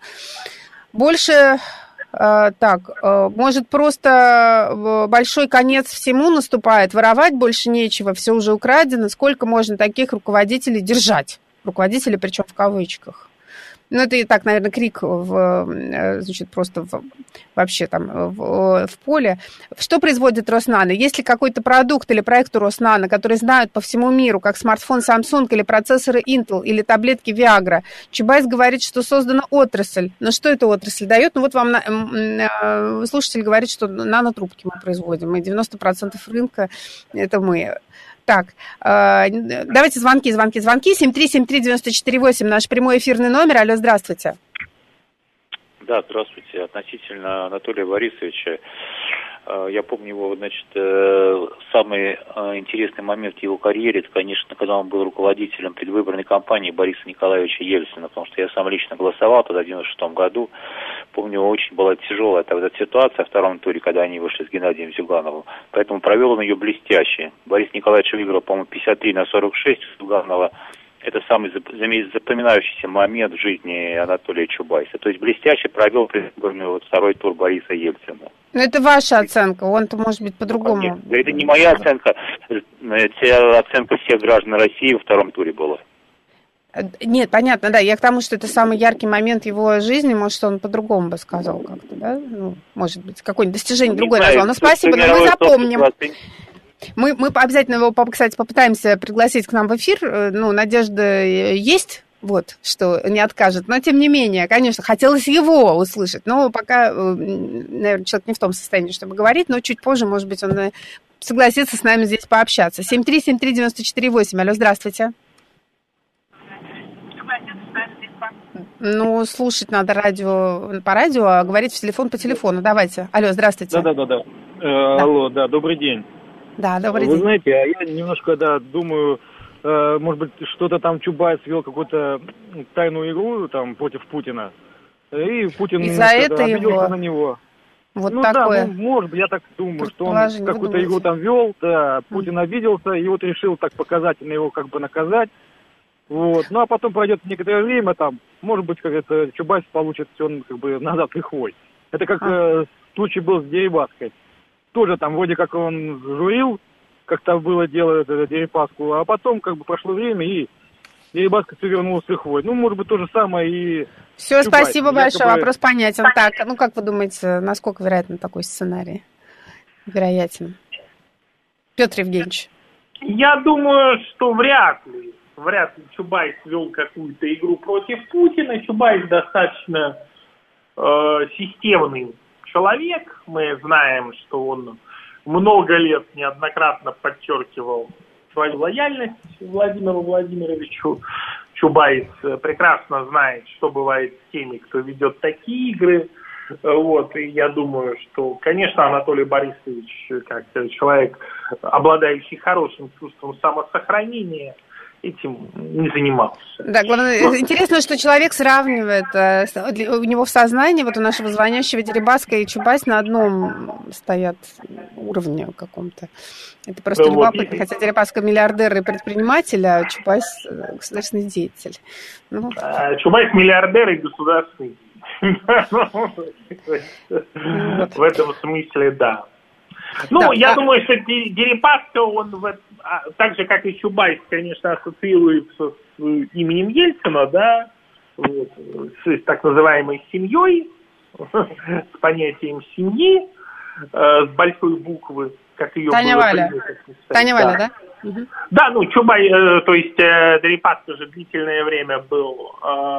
Больше, может, просто большой конец всему наступает, воровать больше нечего, все уже украдено. Сколько можно таких руководителей держать? Руководителей, причем в кавычках. Ну, это и так, наверное, крик звучит просто вообще там в поле. Что производит Роснано? Есть ли какой-то продукт или проект у Роснано, который знают по всему миру, как смартфон Samsung или процессоры Intel или таблетки Viagra? Чубайс говорит, что создана отрасль. Но что эта отрасль дает? Ну, вот вам слушатель говорит, что нанотрубки мы производим, и 90% рынка это мы. Так, давайте звонки. 7373948, наш прямой эфирный номер. Алло, здравствуйте. Да, здравствуйте. Относительно Анатолия Борисовича, Я помню его, значит, самый интересный момент в его карьере, это, конечно, когда он был руководителем предвыборной кампании Бориса Николаевича Ельцина, потому что я сам лично голосовал тогда в 96 году. Помню, очень была тяжелая тогда ситуация во втором туре, когда они вышли с Геннадием Зюгановым. Поэтому провел он ее блестяще. Борис Николаевич выиграл, по-моему, 53-46 Зюганова. Это самый запоминающийся момент в жизни Анатолия Чубайса. То есть блестяще провел предвыборный второй тур Бориса Ельцина. Но это ваша оценка, он-то может быть по-другому. Нет, это не моя оценка, это оценка всех граждан России во втором туре была. Нет, понятно, да, я к тому, что это самый яркий момент его жизни, может, он по-другому бы сказал как-то, да? Ну, может быть, какое-нибудь достижение другое назвал. Но спасибо, но мы запомним. Мы обязательно его, кстати, попытаемся пригласить к нам в эфир. Ну, надежда есть, вот, что не откажет. Но, тем не менее, конечно, хотелось его услышать. Но пока, наверное, человек не в том состоянии, чтобы говорить. Но чуть позже, может быть, он согласится с нами здесь пообщаться. 7373948. Алло, здравствуйте. Ну, слушать надо по радио, а говорить в телефон по телефону. Давайте. Алло, здравствуйте. Да. Алло, да, добрый день. Да, добрый день. Вы знаете, а я немножко, думаю, может быть, что-то там Чубайс вел какую-то тайную игру там против Путина, и Путин обиделся на него. Вот ну такое. Да, может быть, я так думаю, что он какую-то игру там вел, да, Путин обиделся, и вот решил так показательно его как бы наказать. Вот. Ну, а потом пройдет некоторое время, там, может быть, как это, Чубайс получит все как бы назад лихвой. Это как случай был с Дерибаской. Тоже там вроде как он журил, как-то было дело Дерипаску, а потом как бы прошло время, и Дерибаска все вернулась лихвой. Ну, может быть, то же самое и... Все, спасибо большое, вопрос понятен. Так, ну, как вы думаете, насколько вероятно такой сценарий? Вероятен. Петр Евгеньевич. Я думаю, что вряд ли Чубайс вел какую-то игру против Путина. Чубайс достаточно системный человек. Мы знаем, что он много лет неоднократно подчеркивал свою лояльность Владимиру Владимировичу. Чубайс прекрасно знает, что бывает с теми, кто ведет такие игры. Вот, и я думаю, что, конечно, Анатолий Борисович, как человек, обладающий хорошим чувством самосохранения, этим не занимался. Да, главное, интересно, что человек сравнивает, у него в сознании, вот у нашего звонящего Дерибаска и Чубайс на одном стоят уровне каком-то. Это просто любопытно, хотя Дерибаска миллиардер и предприниматель, а Чубайс государственный деятель. Ну. Чубайс миллиардер и государственный деятель. В этом смысле, да. Ну, я думаю, что Дерипаска, он так же, как и Чубайс, конечно, ассоциируется с именем Ельцина, да, вот, с так называемой семьей, с понятием семьи, с большой буквы, как ее Таня Валя. Таня Валя, да? Да, ну, Чубай, то есть Дерипаска же длительное время был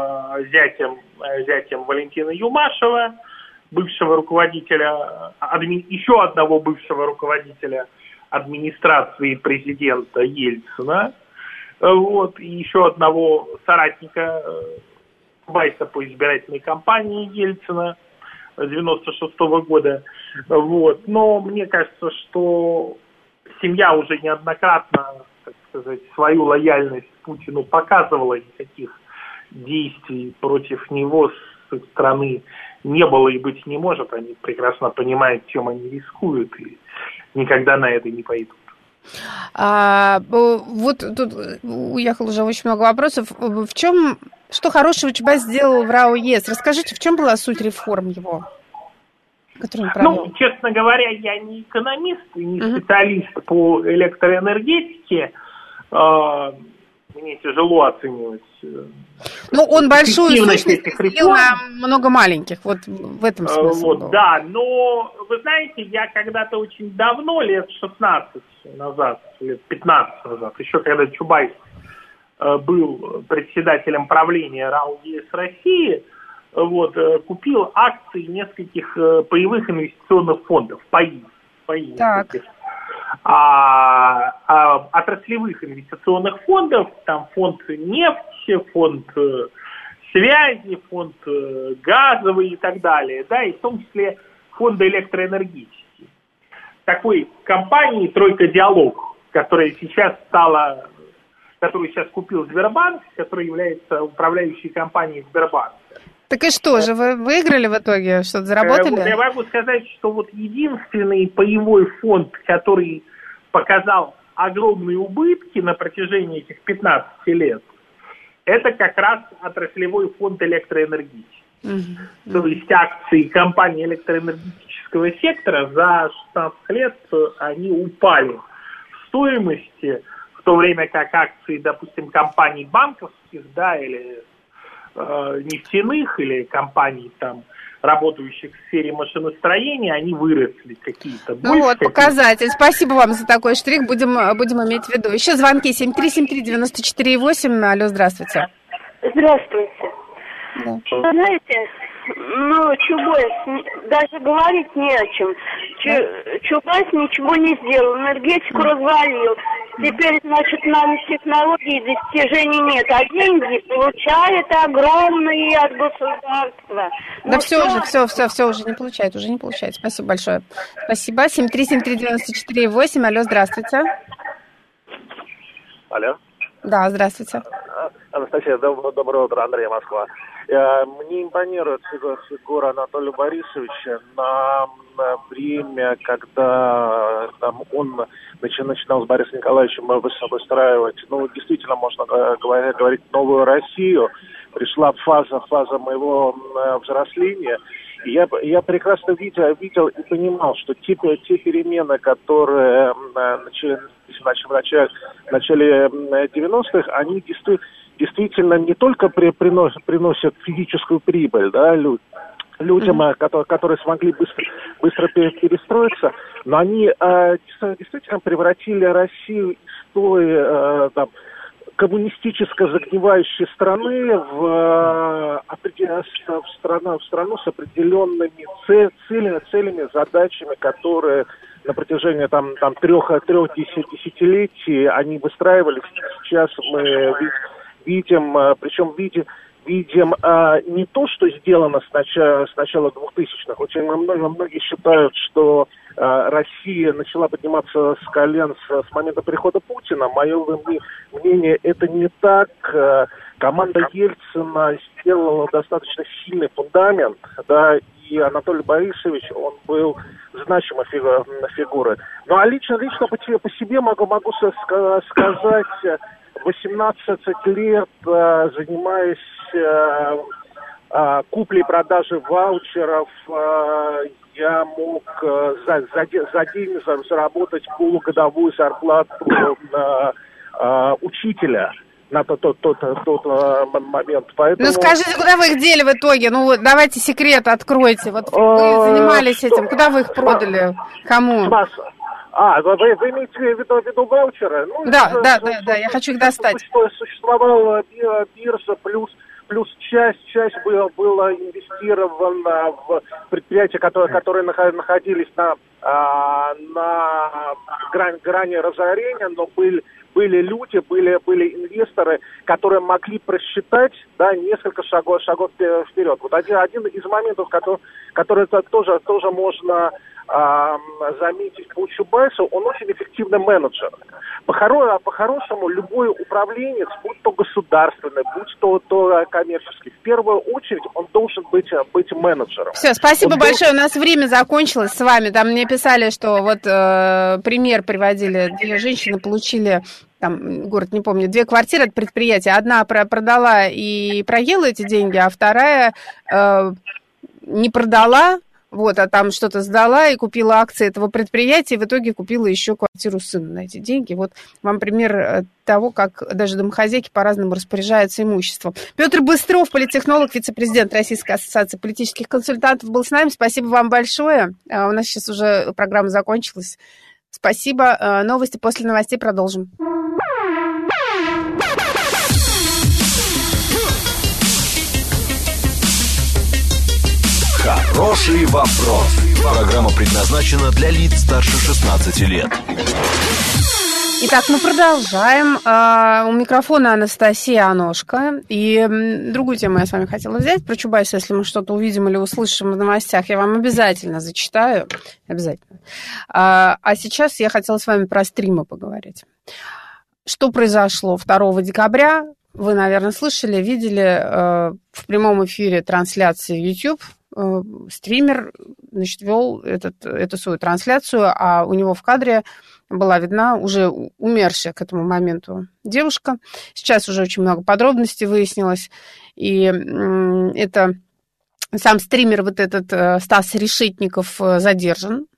зятем Валентина Юмашева, бывшего руководителя, еще одного бывшего руководителя администрации президента Ельцина, вот, и еще одного соратника Чубайса по избирательной кампании Ельцина 96-го года. Вот. Но мне кажется, что семья уже неоднократно, так сказать, свою лояльность Путину показывала, никаких действий против него с их стороны не было и быть не может. Они прекрасно понимают, чем они рискуют, и никогда на это не пойдут. Вот тут уехало уже очень много вопросов. Что хорошего Чубайс сделал в РАО ЕС? Расскажите, в чем была суть реформ его, который он провел? Ну, честно говоря, я не экономист и не специалист по электроэнергетике. Мне тяжело оценивать. Ну, он большую сущность сделал на много маленьких, вот в этом смысле. Вот, да, но, вы знаете, я когда-то очень давно, лет 16 назад, лет 15 назад, еще когда Чубайс был председателем правления РАО ЕС России, вот, купил акции нескольких паевых инвестиционных фондов, паи нескольких. Отраслевых инвестиционных фондов, там фонд нефти, фонд связи, фонд газовый и так далее, да, и в том числе фонды электроэнергетики. такой компании «Тройка Диалог», которую сейчас купил Сбербанк, которая является управляющей компанией Сбербанка. Так и что же, вы выиграли в итоге? Что-то заработали? Я могу сказать, что вот единственный паевой фонд, который показал огромные убытки на протяжении этих 15 лет, это как раз отраслевой фонд электроэнергетики. То есть акции компаний электроэнергетического сектора за 16 лет они упали в стоимости, в то время как акции, допустим, компаний банковских, да, или нефтяных, или компаний там, работающих в сфере машиностроения, они выросли какие-то. Ну вот, показатель. Спасибо вам за такой штрих, будем иметь в виду. Еще звонки 7373-94-8. Алло, здравствуйте. Здравствуйте. Да. Знаете, Чубайс, даже говорить не о чем. Чубайс ничего не сделал, энергетику развалил. Теперь, значит, нанотехнологий достижений нет, а деньги получает огромные от государства. Да все уже не получает, Спасибо большое. Спасибо. 7373948. Алло, здравствуйте. Алло. Да, здравствуйте. Анастасия, доброе утро, Андрей, Москва. Мне импонирует фигура Анатолия Борисовича на время, когда он начинал с Борисом Николаевичем выстраивать, действительно, можно говорить, новую Россию. Пришла фаза моего взросления. И я прекрасно видел и понимал, что те перемены, которые в начале 90-х, они действительно не только приносят физическую прибыль, да, людям, которые смогли быстро перестроиться, но они действительно превратили Россию из той коммунистической загнивающей страны в страну с определенными целями, задачами, которые на протяжении трех десятилетий они выстраивались. Сейчас мы видим не то, что сделано с начала 2000-х. Очень многие считают, что Россия начала подниматься с колен с момента прихода Путина. Мое мнение, это не так. Команда Ельцина сделала достаточно сильный фундамент, да, и Анатолий Борисович, он был значимой фигурой. Ну, а лично по себе могу сказать, 18 лет занимаясь куплей-продажей ваучеров, я мог за день заработать полугодовую зарплату учителя на тот момент. Поэтому... скажите, куда вы их дели в итоге? Давайте секрет откройте. Вот вы занимались этим, куда вы их продали? Кому? Вы имеете в виду ваучеры? Да, я хочу их достать. Существовала биржа, плюс часть была инвестирована в предприятия, которые находились на грани разорения, но были люди, были инвесторы, которые могли просчитать, да, несколько шагов вперед. Вот один из моментов, который тоже можно заметить по Чубайсу, он очень эффективный менеджер. По-хорошему, любой управленец, будь то государственный, будь то коммерческий, в первую очередь он должен быть менеджером. Все, спасибо большое. У нас время закончилось с вами. Там мне писали, что вот пример приводили. 2 женщины получили, город не помню, 2 квартиры от предприятия. Одна продала и проела эти деньги, а вторая не продала, а там что-то сдала и купила акции этого предприятия, и в итоге купила еще квартиру сына на эти деньги. Вот вам пример того, как даже домохозяйки по-разному распоряжаются имуществом. Петр Быстров, политтехнолог, вице-президент Российской ассоциации политических консультантов, был с нами. Спасибо вам большое. У нас сейчас уже программа закончилась. Спасибо. Новости после новостей продолжим. Хороший вопрос. Программа предназначена для лиц старше 16 лет. Итак, мы продолжаем. У микрофона Анастасия Аношко. И другую тему я с вами хотела взять. Про Чубайса, если мы что-то увидим или услышим в новостях, я вам обязательно зачитаю. Обязательно. А сейчас я хотела с вами про стримы поговорить. Что произошло 2 декабря? Вы, наверное, слышали, видели в прямом эфире трансляции YouTube. Стример, значит, вел эту свою трансляцию, а у него в кадре была видна уже умершая к этому моменту девушка. Сейчас уже очень много подробностей выяснилось. И это сам стример, вот этот Стас Решетников, задержан.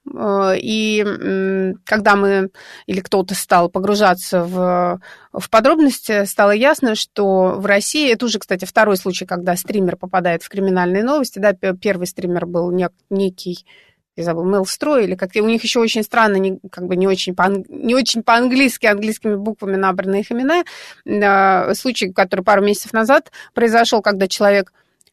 И когда мы или кто-то стал погружаться в подробности, стало ясно, что в России, это уже, кстати, 2-й случай, когда стример попадает в криминальные новости. Да, первый стример был некий, я забыл, Мелстрой, или как-то у них еще очень странно, не очень по-английски, английскими буквами набраны их имена. Случай, который пару месяцев назад произошел, когда человек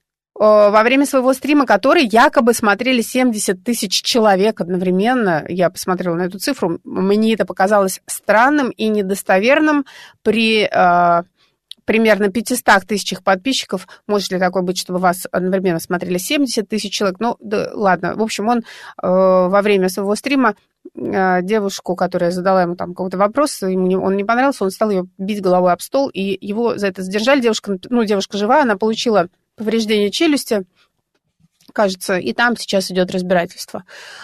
во время своего стрима, который якобы смотрели 70 тысяч человек одновременно, я посмотрела на эту цифру, мне это показалось странным и недостоверным при примерно 500 тысячах подписчиков. Может ли такое быть, чтобы вас одновременно смотрели 70 тысяч человек? Ну, да, ладно. В общем, он во время своего стрима девушку, которая задала ему там какой-то вопрос, он не понравился, он стал ее бить головой об стол, и его за это задержали. Девушка живая, она получила повреждение челюсти, кажется, и там сейчас идет разбирательство.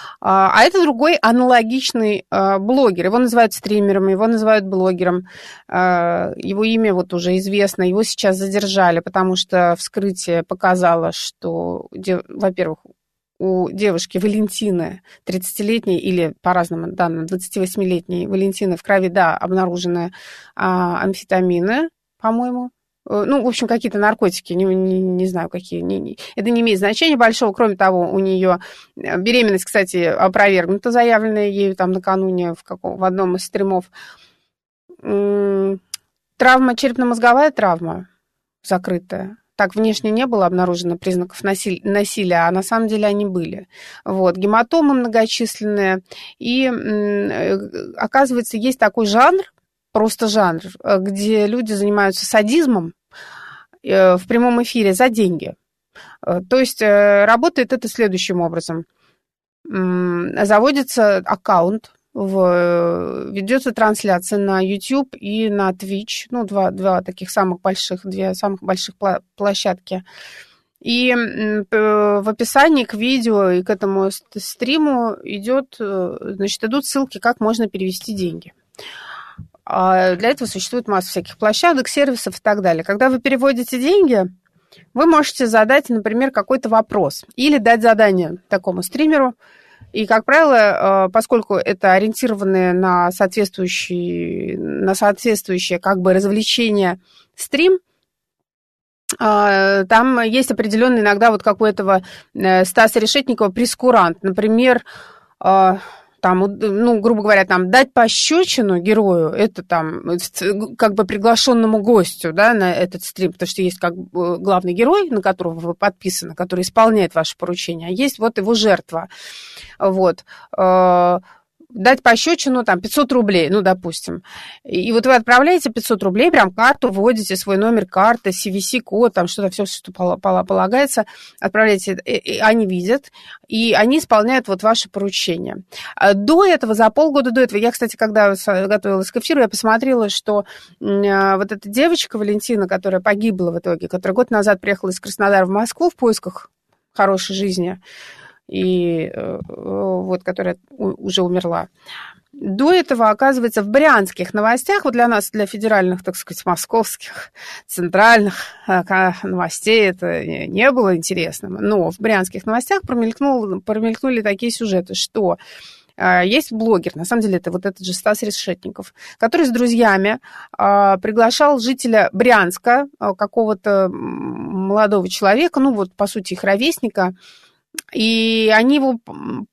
А это другой аналогичный блогер. Его называют стримером, его называют блогером. Его имя вот уже известно, его сейчас задержали, потому что вскрытие показало, что, во-первых, у девушки Валентины, 30-летней или, по разным данным, 28-летней Валентины в крови, да, обнаружены амфетамины, по-моему. Ну, в общем, какие-то наркотики, не знаю, какие. Это не имеет значения большого. Кроме того, у нее беременность, кстати, опровергнута, заявленная ею там накануне в одном из стримов. Травма, черепно-мозговая травма закрытая. Так, внешне не было обнаружено признаков насилия, а на самом деле они были. Вот, гематомы многочисленные. И, оказывается, есть такой жанр, просто жанр, где люди занимаются садизмом в прямом эфире за деньги. То есть работает это следующим образом. Заводится аккаунт, ведется трансляция на YouTube и на Twitch, две самых больших площадки. И в описании к видео и к этому стриму идут ссылки, как можно перевести деньги. А для этого существует масса всяких площадок, сервисов и так далее. Когда вы переводите деньги, вы можете задать, например, какой-то вопрос или дать задание такому стримеру. И, как правило, поскольку это ориентированное на соответствующее как бы развлечение стрим, там есть определенный иногда вот как у этого Стаса Решетникова прескурант. Например, грубо говоря, дать пощечину герою, это как бы приглашенному гостю, да, на этот стрим, потому что есть как бы главный герой, на которого вы подписаны, который исполняет ваши поручения, а есть вот его жертва. Вот. Дать пощечину, 500 рублей, допустим. И вот вы отправляете 500 рублей, прям карту, вводите свой номер карты, CVC-код, что-то все, что полагается, отправляете, и они видят, и они исполняют вот ваши поручения. До этого, за полгода до этого, я, кстати, когда готовилась к эфиру, я посмотрела, что вот эта девочка Валентина, которая погибла в итоге, которая год назад приехала из Краснодара в Москву в поисках хорошей жизни, и вот, которая уже умерла. До этого, оказывается, в брянских новостях, вот для нас, для федеральных, так сказать, московских, центральных новостей это не было интересным, но в брянских новостях промелькнули такие сюжеты, что есть блогер, на самом деле это вот этот же Стас Решетников, который с друзьями приглашал жителя Брянска, какого-то молодого человека, по сути, их ровесника, и они его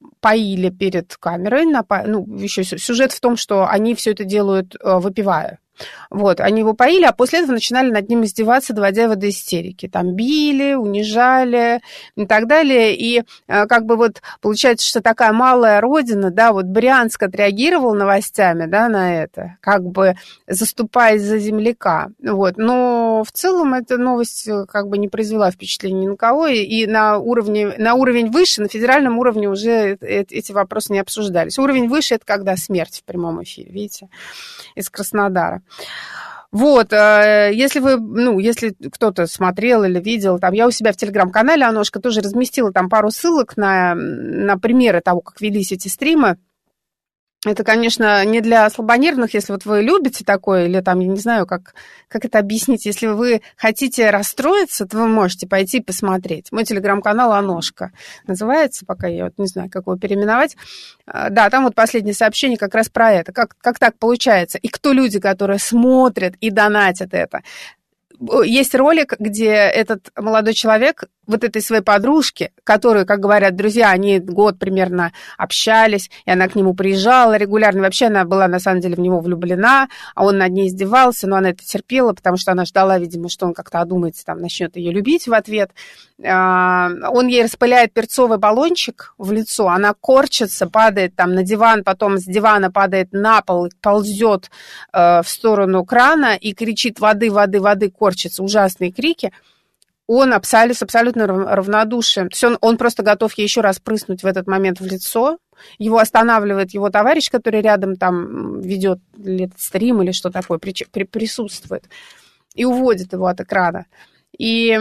поили перед камерой. Еще сюжет в том, что они все это делают выпивая. Вот, они его поили, а после этого начинали над ним издеваться, доводя его до истерики. Там били, унижали и так далее. И как бы вот получается, что такая малая родина, да, вот Брянск отреагировал новостями, да, на это, как бы заступаясь за земляка. Вот. Но в целом эта новость как бы не произвела впечатления ни на кого, и на уровень выше, на федеральном уровне уже эти вопросы не обсуждались. Уровень выше – это когда смерть в прямом эфире, видите, из Краснодара. Вот, если кто-то смотрел или видел, там, я у себя в телеграм-канале Аношка тоже разместила там пару ссылок на примеры того, как велись эти стримы. Это, конечно, не для слабонервных, если вот вы любите такое, или там, я не знаю, как это объяснить. Если вы хотите расстроиться, то вы можете пойти посмотреть. Мой телеграм-канал Аношка называется, пока я вот не знаю, как его переименовать. Да, там вот последнее сообщение как раз про это. Как так получается? И кто люди, которые смотрят и донатят это? Есть ролик, где этот молодой человек вот этой своей подружке, которую, как говорят друзья, они год примерно общались, и она к нему приезжала регулярно. Вообще она была, на самом деле, в него влюблена, а он над ней издевался, но она это терпела, потому что она ждала, видимо, что он как-то одумается, там, начнет ее любить в ответ. Он ей распыляет перцовый баллончик в лицо, она корчится, падает там на диван, потом с дивана падает на пол, ползет в сторону крана и кричит «воды, воды, воды», корчится, ужасные крики. Он абсолютно равнодушен. То есть он просто готов ей еще раз прыснуть в этот момент в лицо. Его останавливает его товарищ, который рядом там ведет этот стрим или что такое, присутствует. И уводит его от экрана. И,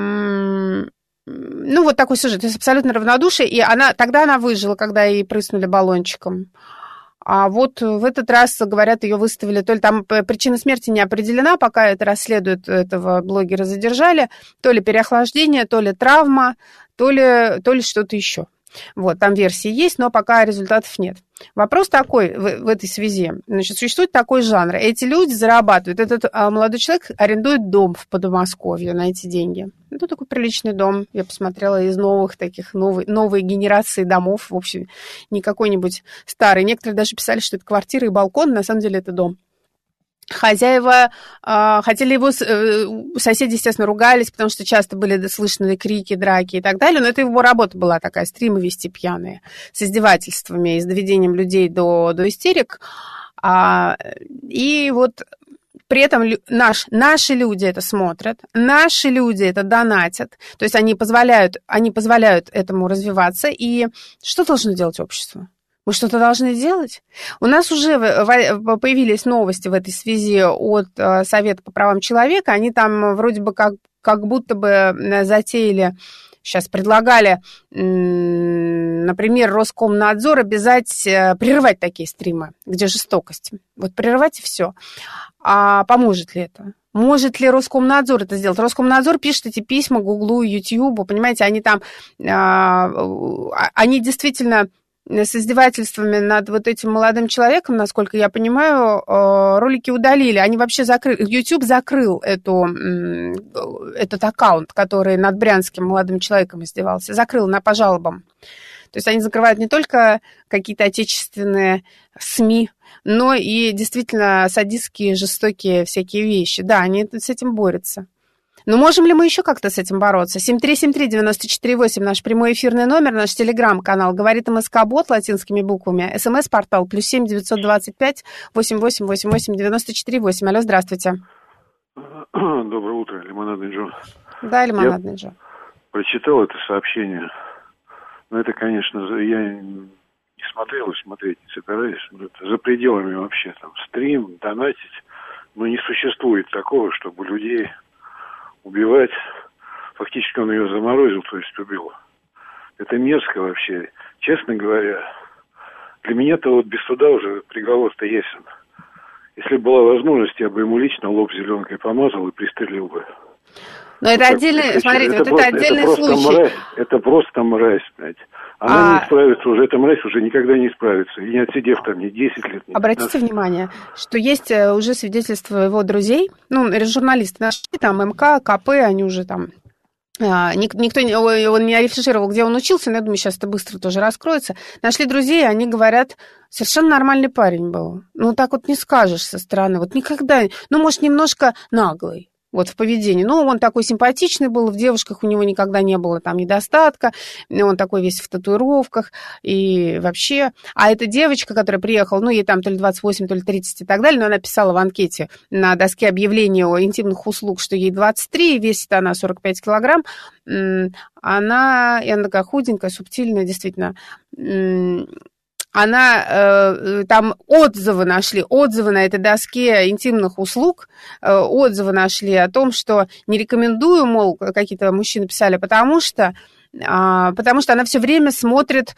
вот такой сюжет. То есть абсолютно равнодушие. И тогда она выжила, когда ей прыснули баллончиком. А вот в этот раз, говорят, ее выставили, то ли там причина смерти не определена, пока это расследуют, этого блогера задержали, то ли переохлаждение, то ли травма, то ли что-то еще. Вот, там версии есть, но пока результатов нет. Вопрос такой в этой связи. Значит, существует такой жанр. Эти люди зарабатывают. Этот молодой человек арендует дом в Подмосковье на эти деньги. Это такой приличный дом. Я посмотрела из новых таких, новой генерации домов. В общем, не какой-нибудь старый. Некоторые даже писали, что это квартира и балкон. На самом деле это дом. Хозяева хотели его, соседи, естественно, ругались, потому что часто были слышны крики, драки и так далее, но это его работа была такая, стримы вести пьяные, с издевательствами и с доведением людей до истерик. И вот при этом наши люди это смотрят, наши люди это донатят, то есть они позволяют этому развиваться. И что должно делать общество? Мы что-то должны делать? У нас уже появились новости в этой связи от Совета по правам человека. Они там вроде бы как будто бы затеяли, сейчас предлагали, например, Роскомнадзор прерывать такие стримы, где жестокость. Вот прерывать и все. А поможет ли это? Может ли Роскомнадзор это сделать? Роскомнадзор пишет эти письма Гуглу, Ютьюбу, понимаете, они действительно с издевательствами над вот этим молодым человеком, насколько я понимаю, ролики удалили. Они вообще закрыли. YouTube закрыл этот аккаунт, который над брянским молодым человеком издевался. Закрыл по жалобам. То есть они закрывают не только какие-то отечественные СМИ, но и действительно садистские, жестокие всякие вещи. Да, они с этим борются. Но можем ли мы еще как-то с этим бороться? 7373948, наш прямой эфирный номер, наш телеграм-канал «Говорит МСК-бот» латинскими буквами, СМС-портал +7 925 8888 94 8. Алло, здравствуйте. Доброе утро, Лимонадный Джо. Да, Лимонадный Джо. Прочитал это сообщение. Но это, конечно, я не смотрел и смотреть не собираюсь. Это за пределами вообще там стрим, донатить. Но не существует такого, чтобы людей убивать. Фактически он ее заморозил, то есть убил. Это мерзко вообще. Честно говоря, для меня-то вот без суда уже приговор-то ясен. Если была возможность, я бы ему лично лоб зеленкой помазал и пристрелил бы. Но это отдельный, смотрите, это отдельный случай. Это просто мразь, понимаете. Она не справится уже, эта мразь уже никогда не справится. И не отсидев там ни 10 лет, ни 15. Обратите внимание, что есть уже свидетельства его друзей, журналисты нашли, там МК, КП, они уже там... Никто он не афишировал, где он учился, но я думаю, сейчас это быстро тоже раскроется. Нашли друзей, они говорят Совершенно нормальный парень был. Ну, так вот не скажешь со стороны. Вот никогда... Ну, может, немножко наглый. Вот в поведении. Ну, он такой симпатичный был, в девушках у него никогда не было там недостатка, он такой весь в татуировках и вообще. А эта девочка, которая приехала, ну, ей там то ли 28, то ли 30 и так далее, но она писала в анкете на доске объявления о интимных услуг, что ей 23, весит она 45 килограмм. Она такая худенькая, субтильная, действительно. Она, там отзывы на этой доске интимных услуг, отзывы нашли о том, что не рекомендую, мол, какие-то мужчины писали, потому что она все время смотрит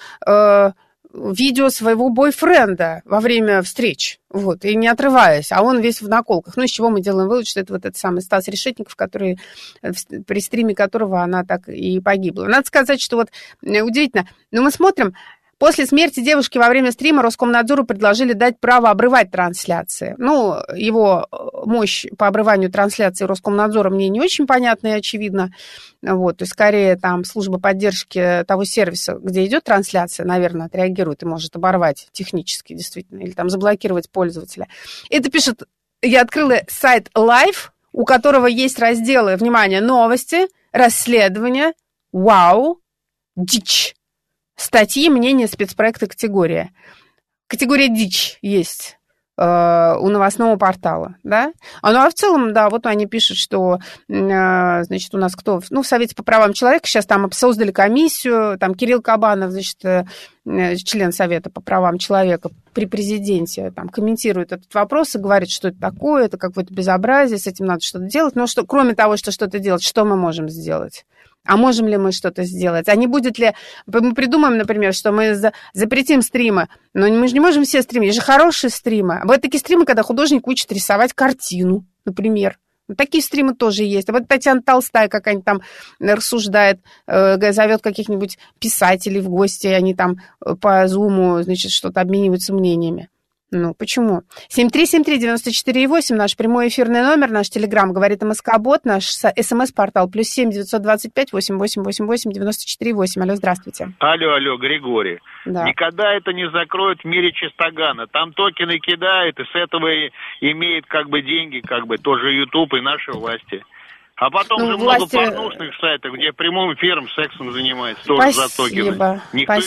видео своего бойфренда во время встреч, вот, и не отрываясь, а он весь в наколках. Ну, из чего мы делаем вывод, что это вот этот самый Стас Решетников, который, при стриме которого она так и погибла. Надо сказать, что вот удивительно, но мы смотрим. После смерти девушки во время стрима Роскомнадзору предложили дать право обрывать трансляции. Ну, его мощь по обрыванию трансляции Роскомнадзора мне не очень понятна и очевидна. Вот, то есть, скорее, там, служба поддержки того сервиса, где идет трансляция, наверное, отреагирует и может оборвать технически, действительно, или там заблокировать пользователя. Это пишет, я открыла сайт Live, у которого есть разделы, внимание, новости, расследования, вау, дичь. Статьи, мнения, спецпроекты, категория. Категория «Дичь» есть у новостного портала, да? Ну, а в целом, да, вот они пишут, что, значит, у нас кто? Ну, в Совете по правам человека сейчас там создали комиссию, там Кирилл Кабанов, значит, член Совета по правам человека при президенте, там, комментирует этот вопрос и говорит, что это такое, это какое-то безобразие, с этим надо что-то делать. Но что, кроме того, что что-то делать, что мы можем сделать? А можем ли мы что-то сделать? А не будет ли... Мы придумаем, например, что мы запретим стримы, но мы же не можем все стримы. Есть же хорошие стримы. Вот такие стримы, когда художник учит рисовать картину, например. Вот такие стримы тоже есть. А вот Татьяна Толстая какая-нибудь там рассуждает, зовет каких-нибудь писателей в гости, и они там по зуму, значит, что-то обмениваются мнениями. Ну, почему? 7373948, наш прямой эфирный номер, наш телеграм, говорит МСК-бот, наш СМС-портал, +7 925 8888 94 8. Алло, здравствуйте. Алло, Григорий. Да. Никогда это не закроют в мире чистогана. Там токены кидают, и с этого имеет как бы деньги, как бы тоже YouTube и наши власти. А потом же много порнушных сайтов, где прямым эфиром сексом занимается, тоже за токены.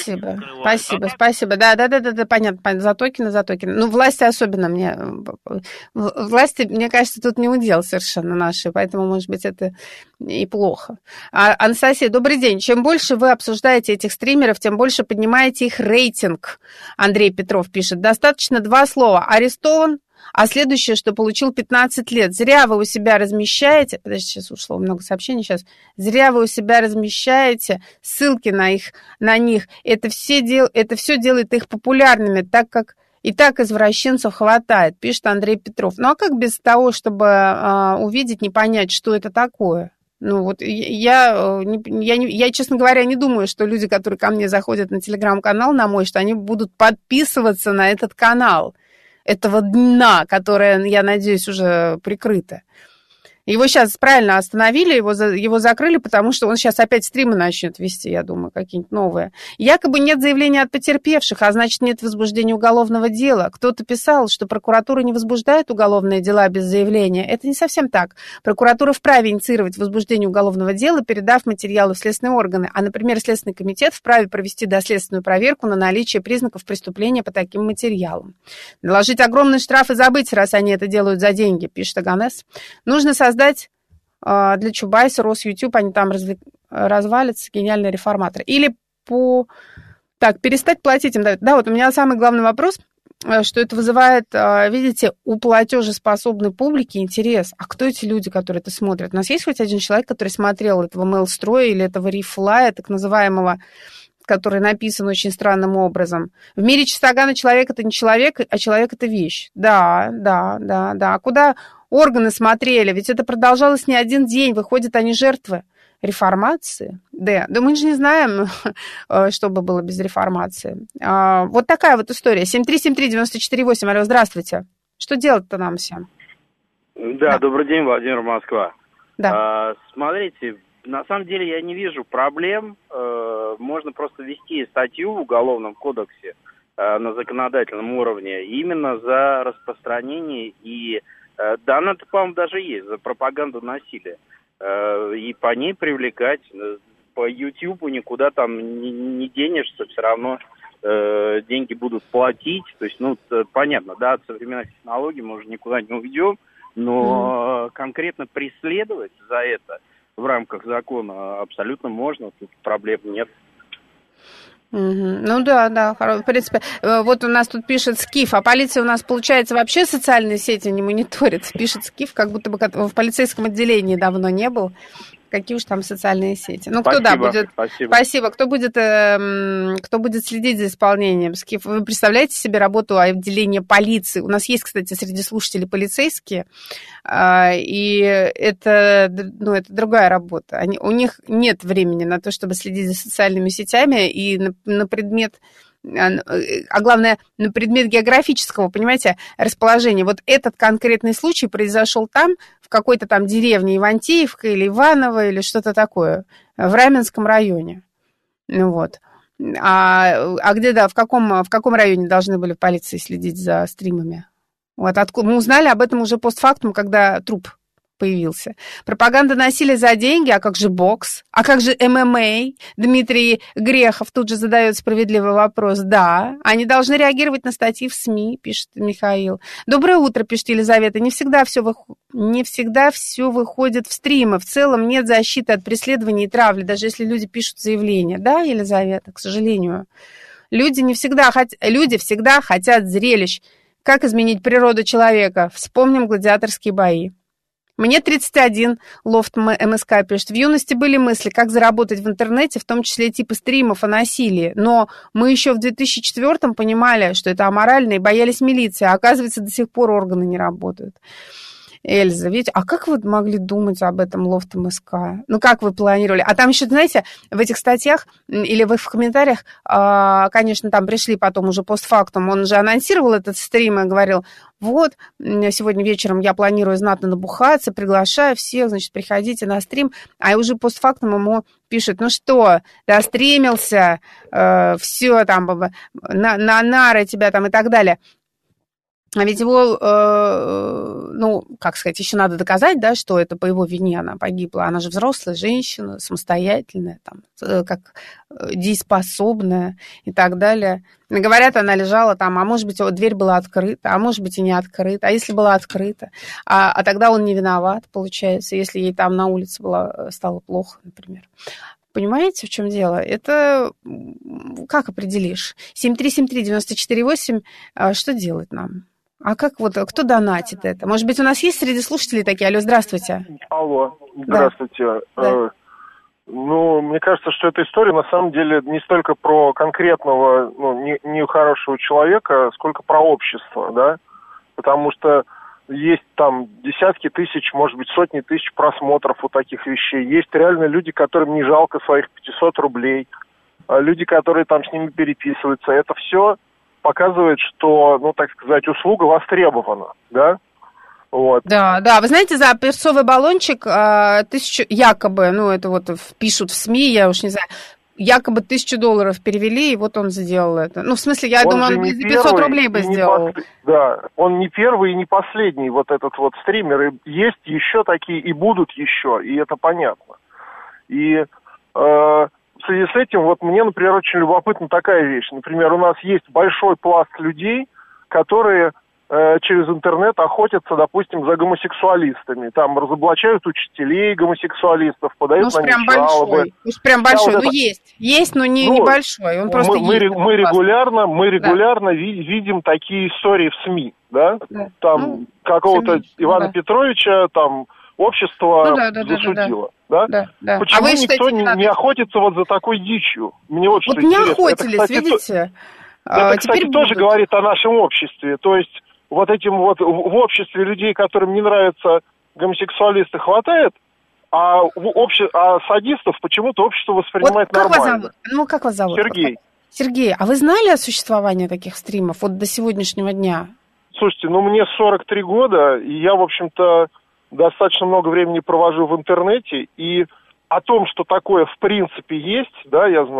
Спасибо. Да, понятно, за токены. Ну, власти особенно власти, мне кажется, тут не удел совершенно наши, поэтому, может быть, это и плохо. Анастасия, добрый день. Чем больше вы обсуждаете этих стримеров, тем больше поднимаете их рейтинг. Андрей Петров пишет. Достаточно 2 слова. Арестован. А следующее, что получил 15 лет. Зря вы у себя размещаете... Подождите, сейчас ушло много сообщений. Сейчас. Зря вы у себя размещаете ссылки на них. Это все делает их популярными, так как и так извращенцев хватает, пишет Андрей Петров. Ну а как без того, чтобы увидеть, не понять, что это такое? Ну вот я, честно говоря, не думаю, что люди, которые ко мне заходят на телеграм-канал на мой, что они будут подписываться на этот канал. Этого дна, которое, я надеюсь, уже прикрыто. Его сейчас правильно остановили, его закрыли, потому что он сейчас опять стримы начнет вести, я думаю, какие-нибудь новые. Якобы нет заявления от потерпевших, а значит, нет возбуждения уголовного дела. Кто-то писал, что прокуратура не возбуждает уголовные дела без заявления. Это не совсем так. Прокуратура вправе инициировать возбуждение уголовного дела, передав материалы в следственные органы. А, например, Следственный комитет вправе провести доследственную проверку на наличие признаков преступления по таким материалам. Наложить огромный штраф и забыть, раз они это делают за деньги, пишет Аганес. Нужно создать для Чубайса, Росютуб, они там развалятся, гениальный реформатор. Или перестать платить им. Да, вот у меня самый главный вопрос, что это вызывает, видите, у платежеспособной публики интерес. А кто эти люди, которые это смотрят? У нас есть хоть один человек, который смотрел этого Mail.stроя или этого Рифлая, так называемого, который написан очень странным образом. В мире чистогана человек – это не человек, а человек – это вещь. Да. А куда органы смотрели? Ведь это продолжалось не один день. Выходят, они жертвы реформации. Да мы же не знаем, что бы было без реформации. Вот такая вот история. 7373948. Алло, здравствуйте. Что делать-то нам всем? Да, добрый день, Владимир, Москва. Да. Смотрите, на самом деле я не вижу проблем. Можно просто ввести статью в Уголовном кодексе на законодательном уровне именно за распространение и, да, она, по-моему, даже есть, за пропаганду насилия. И по ней привлекать, по YouTube никуда там не денешься, все равно деньги будут платить. То есть, ну, понятно, да, от современных технологий мы уже никуда не уйдем, но конкретно преследовать за это в рамках закона абсолютно можно, тут проблем нет. Ну да, в принципе. Вот у нас тут пишет Скиф, а полиция у нас, получается, вообще социальные сети не мониторит. Пишет Скиф, как будто бы в полицейском отделении давно не был. Какие уж там социальные сети. Ну, кто, да, будет... Спасибо. Кто будет следить за исполнением? Скиф, вы представляете себе работу отделения полиции? У нас есть, кстати, среди слушателей полицейские, и это другая работа. У них нет времени на то, чтобы следить за социальными сетями и на предмет... А главное, на предмет географического, понимаете, расположения. Вот этот конкретный случай произошел там, в какой-то там деревне Ивантеевка или Иваново или что-то такое, в Раменском районе. Ну вот. А где, да, в каком районе должны были в полиции следить за стримами? Вот откуда мы узнали об этом уже постфактум, когда труп появился. Пропаганда насилия за деньги, а как же бокс? А как же ММА? Дмитрий Грехов тут же задает справедливый вопрос. Да, они должны реагировать на статьи в СМИ, пишет Михаил. Доброе утро, пишет Елизавета. Не всегда все выходит в стримы. В целом нет защиты от преследования и травли, даже если люди пишут заявления. Да, Елизавета, к сожалению. Люди всегда хотят зрелищ. Как изменить природу человека? Вспомним гладиаторские бои. Мне 31, Лофт МСК пишет. В юности были мысли, как заработать в интернете, в том числе типы стримов о насилии. Но мы еще в 2004-м понимали, что это аморально, и боялись милиции. А оказывается, до сих пор органы не работают. Эльза, видите, а как вы могли думать об этом, Лофт МСК? Ну, как вы планировали? А там еще, знаете, в этих статьях или в комментариях, конечно, там пришли потом уже постфактум, он же анонсировал этот стрим и говорил, вот, сегодня вечером я планирую знатно набухаться, приглашаю всех, значит, приходите на стрим, а уже постфактум ему пишут, ну что, достримился, все там, на нары тебя там и так далее. А ведь его, ну, как сказать, еще надо доказать, да, что это по его вине она погибла. Она же взрослая женщина, самостоятельная, там, как дееспособная и так далее. Говорят, она лежала там, а может быть, дверь была открыта, а может быть, и не открыта. А если была открыта? А тогда он не виноват, получается, если ей там на улице стало плохо, например. Понимаете, в чем дело? Это как определишь? 7373948, что делать нам? А как вот, кто донатит это? Может быть, у нас есть среди слушателей такие? Алло, здравствуйте. Алло, здравствуйте. Да. Ну, мне кажется, что эта история на самом деле не столько про конкретного, нехорошего человека, сколько про общество, да? Потому что есть там десятки тысяч, может быть, сотни тысяч просмотров у таких вещей. Есть реально люди, которым не жалко своих 500 рублей, люди, которые там с ними переписываются. Это все показывает, что, ну, так сказать, услуга востребована, да? Вот. Да, вы знаете, за перцовый баллончик 1000, якобы, ну, это вот пишут в СМИ, я уж не знаю, якобы $1000 перевели, и вот он сделал это. Ну, в смысле, я думаю, он за 500 рублей бы сделал. Да, он не первый и не последний, вот этот вот стример. И есть еще такие, и будут еще, и это понятно. И в связи с этим, вот мне, например, очень любопытна такая вещь. Например, у нас есть большой пласт людей, которые через интернет охотятся, допустим, за гомосексуалистами. Там разоблачают учителей гомосексуалистов, подают на них жалобы. Прям большой, ну есть, но небольшой. Он просто мы регулярно видим такие истории в СМИ, да? Там какого-то Ивана Петровича, там общество засудило. Да? Почему никто не охотится вот за такой дичью? Мне вот что интересно. Не охотились, это, кстати, видите? Это, кстати, тоже говорит о нашем обществе. То есть вот этим вот в обществе людей, которым не нравятся гомосексуалисты, хватает, а садистов почему-то общество воспринимает нормально. Как вас зовут? Сергей, а вы знали о существовании таких стримов вот до сегодняшнего дня? Слушайте, мне 43 года, и я, в общем-то, достаточно много времени провожу в интернете, и о том, что такое в принципе есть, да, я знал.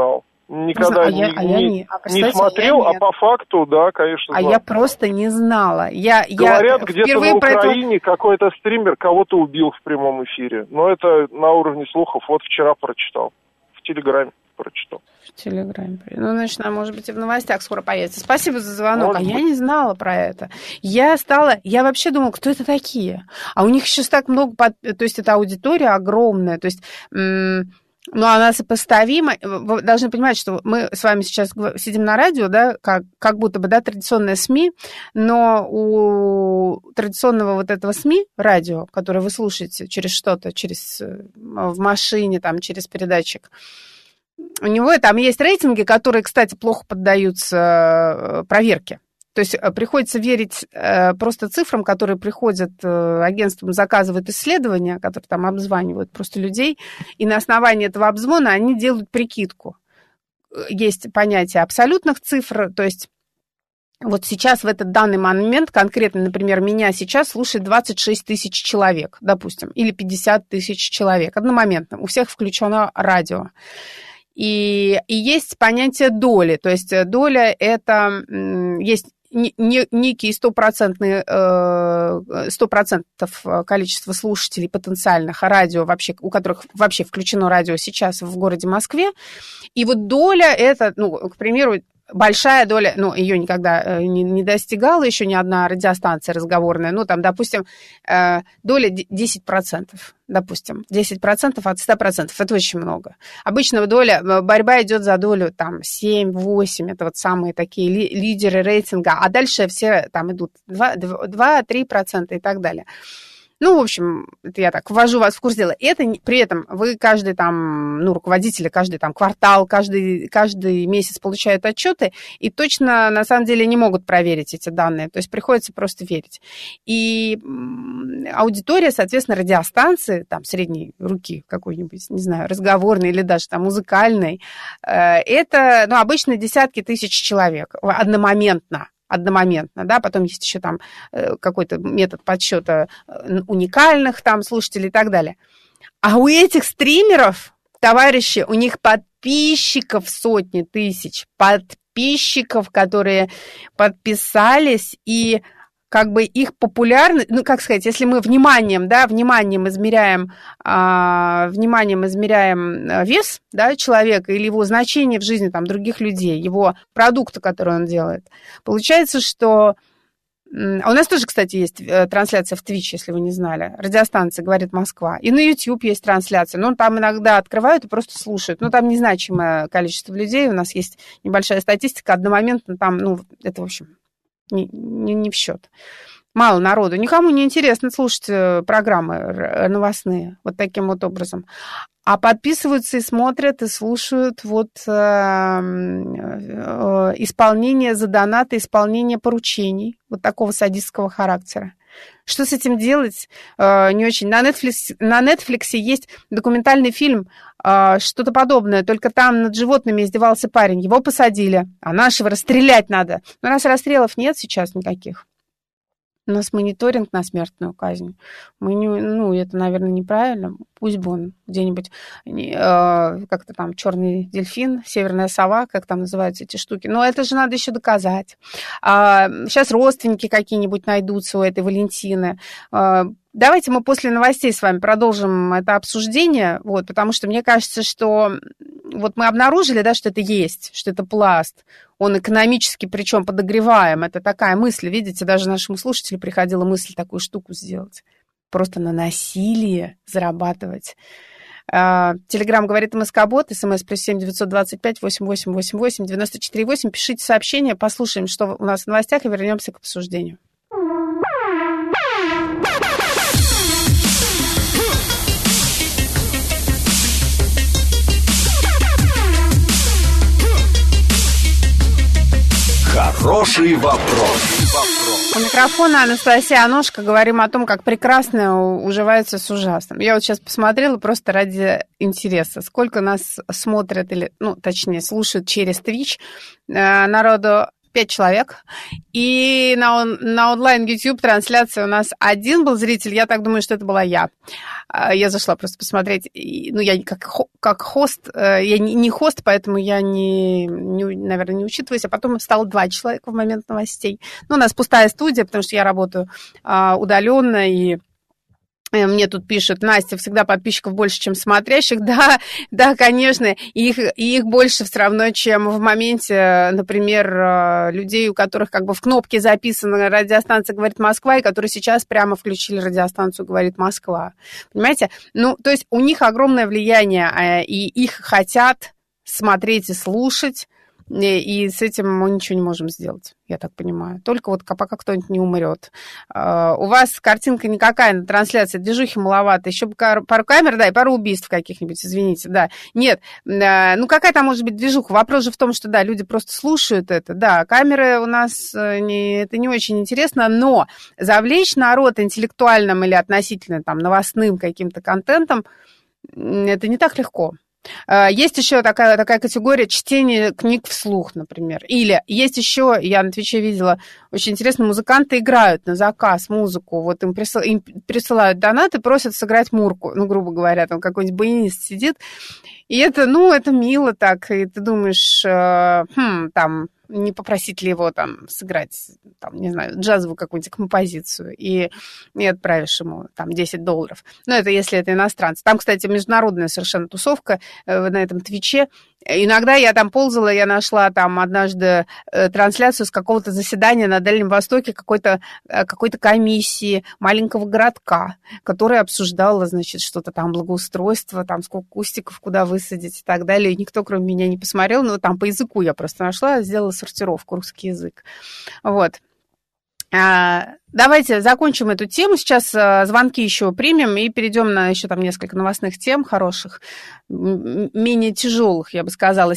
никогда не смотрел, а по факту, да, конечно. А я просто не знала. Говорят, где-то на Украине какой-то стример кого-то убил в прямом эфире. Но это на уровне слухов. Вот вчера прочитал. В Телеграме прочитал. В Телеграме. Ну, значит, может быть, и в новостях скоро появится. Спасибо за звонок. Я не знала про это. Я вообще думала, кто это такие? А у них сейчас так много... То есть, это аудитория огромная. То есть... Ну, она сопоставима. Вы должны понимать, что мы с вами сейчас сидим на радио, да, как будто бы, да, традиционная СМИ, но у традиционного вот этого СМИ, радио, которое вы слушаете через что-то, в машине, там, через передатчик, у него там есть рейтинги, которые, кстати, плохо поддаются проверке. То есть приходится верить просто цифрам, которые приходят агентствам, заказывают исследования, которые там обзванивают просто людей, и на основании этого обзвона они делают прикидку. Есть понятие абсолютных цифр, то есть вот сейчас в этот данный момент, конкретно, например, меня сейчас слушает 26 тысяч человек, допустим, или 50 тысяч человек одномоментно, у всех включено радио. И есть понятие доли, то есть доля это есть некие 100% количества слушателей потенциальных радио, вообще, у которых вообще включено радио сейчас в городе Москве. И вот доля это, ну, к примеру, большая доля, ну, ее никогда не достигала еще ни одна радиостанция разговорная, ну, там, допустим, доля 10%, допустим, 10% от 100%, это очень много. Обычно борьба идет за долю, там, 7-8, это вот самые такие лидеры рейтинга, а дальше все там идут 2-3% и так далее. Ну, в общем, это я так ввожу вас в курс дела. Это при этом вы каждый там, ну, руководители, каждый там квартал, каждый месяц получают отчеты и точно, на самом деле, не могут проверить эти данные. То есть приходится просто верить. И аудитория, соответственно, радиостанции, там, средней руки какой-нибудь, не знаю, разговорной или даже там музыкальной, это, ну, обычно десятки тысяч человек одномоментно, да, потом есть еще там какой-то метод подсчета уникальных там слушателей и так далее. А у этих стримеров, товарищи, у них подписчиков сотни тысяч, подписчиков, которые подписались, и как бы их популярность, ну, как сказать, если мы вниманием измеряем вес, да, человека или его значение в жизни там, других людей, его продукта, который он делает, получается, что... А у нас тоже, кстати, есть трансляция в Twitch, если вы не знали, радиостанция «Говорит Москва». И на YouTube есть трансляция, но там иногда открывают и просто слушают. Ну, там незначимое количество людей, у нас есть небольшая статистика, одномоментно там, ну, это, в общем... Не в счет. Мало народу. Никому не интересно слушать программы новостные вот таким вот образом. А подписываются и смотрят, и слушают вот исполнение за донаты, исполнение поручений вот такого садистского характера. Что с этим делать? Не очень. На Netflix есть документальный фильм, что-то подобное, только там над животными издевался парень. Его посадили, а нашего расстрелять надо. Но у нас расстрелов нет сейчас никаких. У нас мониторинг на смертную казнь. Это, наверное, неправильно. Пусть бы он где-нибудь, как-то там черный дельфин, северная сова, как там называются эти штуки. Но это же надо еще доказать. Сейчас родственники какие-нибудь найдутся у этой Валентины. Давайте мы после новостей с вами продолжим это обсуждение, вот, потому что мне кажется, что вот мы обнаружили, да, что это есть, что это пласт. Он экономически, причем подогреваем. Это такая мысль, видите, даже нашему слушателю приходила мысль такую штуку сделать. Просто на насилие зарабатывать. Телеграм говорит МСК-бот, СМС +7 925 8888 94,8. Пишите сообщения, послушаем, что у нас в новостях, и вернемся к обсуждению. Хороший вопрос. У микрофона Анастасия Аношка. Говорим о том, как прекрасное уживается с ужасным. Я вот сейчас посмотрела просто ради интереса, сколько нас смотрят, или, ну, точнее, слушают через Twitch. Народу 5 человек. И на онлайн YouTube трансляции у нас один был зритель. Я так думаю, что это была я. Я зашла просто посмотреть. Ну, я как хост. Я не хост, поэтому я, наверное, не учитываюсь. А потом стало 2 человека в момент новостей. Ну, у нас пустая студия, потому что я работаю удаленно, и мне тут пишут: Настя, всегда подписчиков больше, чем смотрящих. Да, конечно, их больше все равно, чем в моменте, например, людей, у которых как бы в кнопке записана радиостанция «Говорит Москва», и которые сейчас прямо включили радиостанцию «Говорит Москва». Понимаете? Ну, то есть у них огромное влияние, и их хотят смотреть и слушать, и с этим мы ничего не можем сделать, я так понимаю. Только вот пока кто-нибудь не умрет. У вас картинка никакая на трансляции, движухи маловато. Еще пару камер, да, и пару убийств каких-нибудь, извините, да. Нет, ну какая там может быть движуха? Вопрос же в том, что, да, люди просто слушают это. Да, камеры у нас, это не очень интересно, но завлечь народ интеллектуальным или относительно там новостным каким-то контентом, это не так легко. Есть еще такая категория чтения книг вслух, например. Или есть еще, я на Твиче видела, очень интересно, музыканты играют на заказ музыку. Вот им присылают донаты, просят сыграть мурку. Ну, грубо говоря, там какой-нибудь баянист сидит. И это мило так. И ты думаешь, там, не попросить ли его там сыграть, там, не знаю, джазовую какую-нибудь композицию, и отправишь ему там $10. Ну, это если это иностранцы. Там, кстати, международная совершенно тусовка на этом Твиче. Иногда я там ползала, я нашла там однажды трансляцию с какого-то заседания на Дальнем Востоке какой-то комиссии маленького городка, которая обсуждала, значит, что-то там благоустройство, там сколько кустиков куда высадить и так далее. И никто, кроме меня, не посмотрел, но там по языку я просто нашла, сделала сортировку, русский язык. Вот. Давайте закончим эту тему. Сейчас звонки еще примем и перейдем на еще там несколько новостных тем хороших, менее тяжелых, я бы сказала.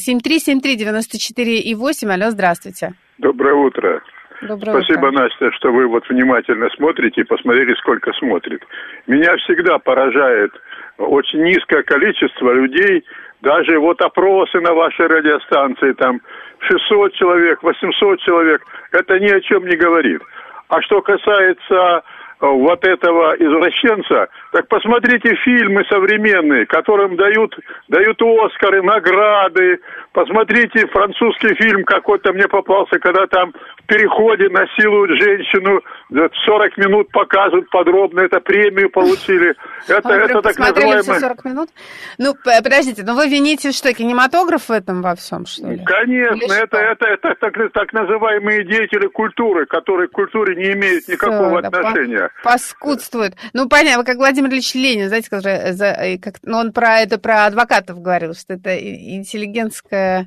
7373948. Алло, здравствуйте. Доброе утро. Спасибо, Настя, что вы вот внимательно смотрите и посмотрели, сколько смотрит. Меня всегда поражает очень низкое количество людей, даже вот опросы на вашей радиостанции, там 600 человек, 800 человек, это ни о чем не говорит. А что касается вот этого извращенца, так посмотрите фильмы современные, которым дают Оскары, награды. Посмотрите французский фильм какой-то мне попался, когда там в переходе насилуют женщину, 40 минут показывают подробно, это премию получили. Это так называемое... все 40 минут? Ну, подождите, но вы вините что, кинематограф в этом во всем, что ли? Конечно, это так называемые деятели культуры, которые к культуре не имеют никакого отношения. Паскудствуют. Ну, понятно, как Владимир Ильич Ленин, знаете, он про адвокатов говорил, что это интеллигентские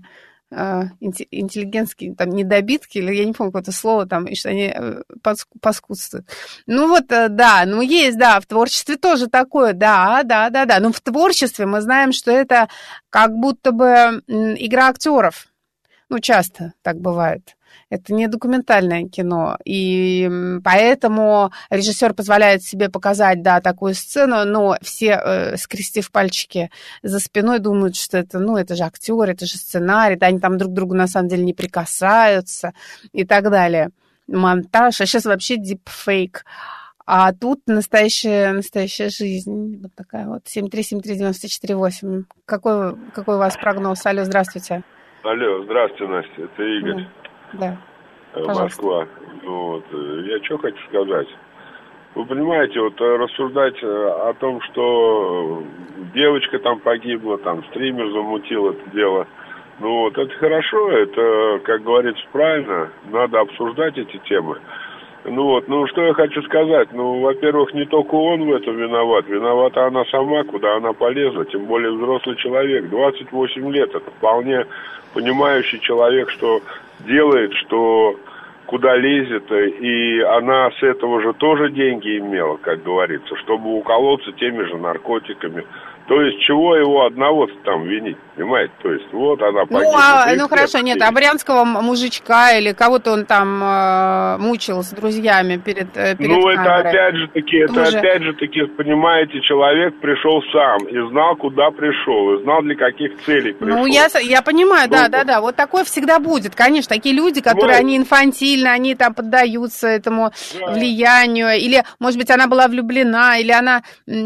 там недобитки, или я не помню какое-то слово там, и что они паскудствуют. Ну вот, да, ну есть, да, в творчестве тоже такое, да, но в творчестве мы знаем, что это как будто бы игра актеров. Ну, часто так бывает. Это не документальное кино, и поэтому режиссер позволяет себе показать, да, такую сцену, но все, скрестив пальчики за спиной, думают, что это же актер, это же сценарий, да, они там друг к другу на самом деле не прикасаются и так далее. Монтаж, а сейчас вообще дипфейк. А тут настоящая жизнь. Вот такая вот. 7373948. Какой у вас прогноз? Алло, здравствуйте. Алло, здравствуйте, Настя. Это Игорь. Да. Москва. Вот. Я что хочу сказать. Вы понимаете, вот рассуждать о том, что девочка там погибла, там стример замутил это дело. Ну вот, это хорошо, это, как говорится, правильно. Надо обсуждать эти темы. Ну что я хочу сказать. Ну, во-первых, не только он в этом виноват. Виновата она сама, куда она полезла. Тем более взрослый человек. 28 лет. Это вполне понимающий человек, что делает, что куда лезет. И она с этого же тоже деньги имела, как говорится, чтобы уколоться теми же наркотиками. То есть, чего его одного там винить, понимаете? То есть, вот она погибла. Ну хорошо, нет, а брянского мужичка или кого-то он там мучил с друзьями перед камерой. Это опять же таки, понимаете, человек пришел сам и знал, куда пришел, и знал, для каких целей пришел. Ну, я понимаю, да, вот такое всегда будет. Конечно, такие люди, которые, они инфантильны, они там поддаются этому влиянию, или, может быть, она была влюблена, или она,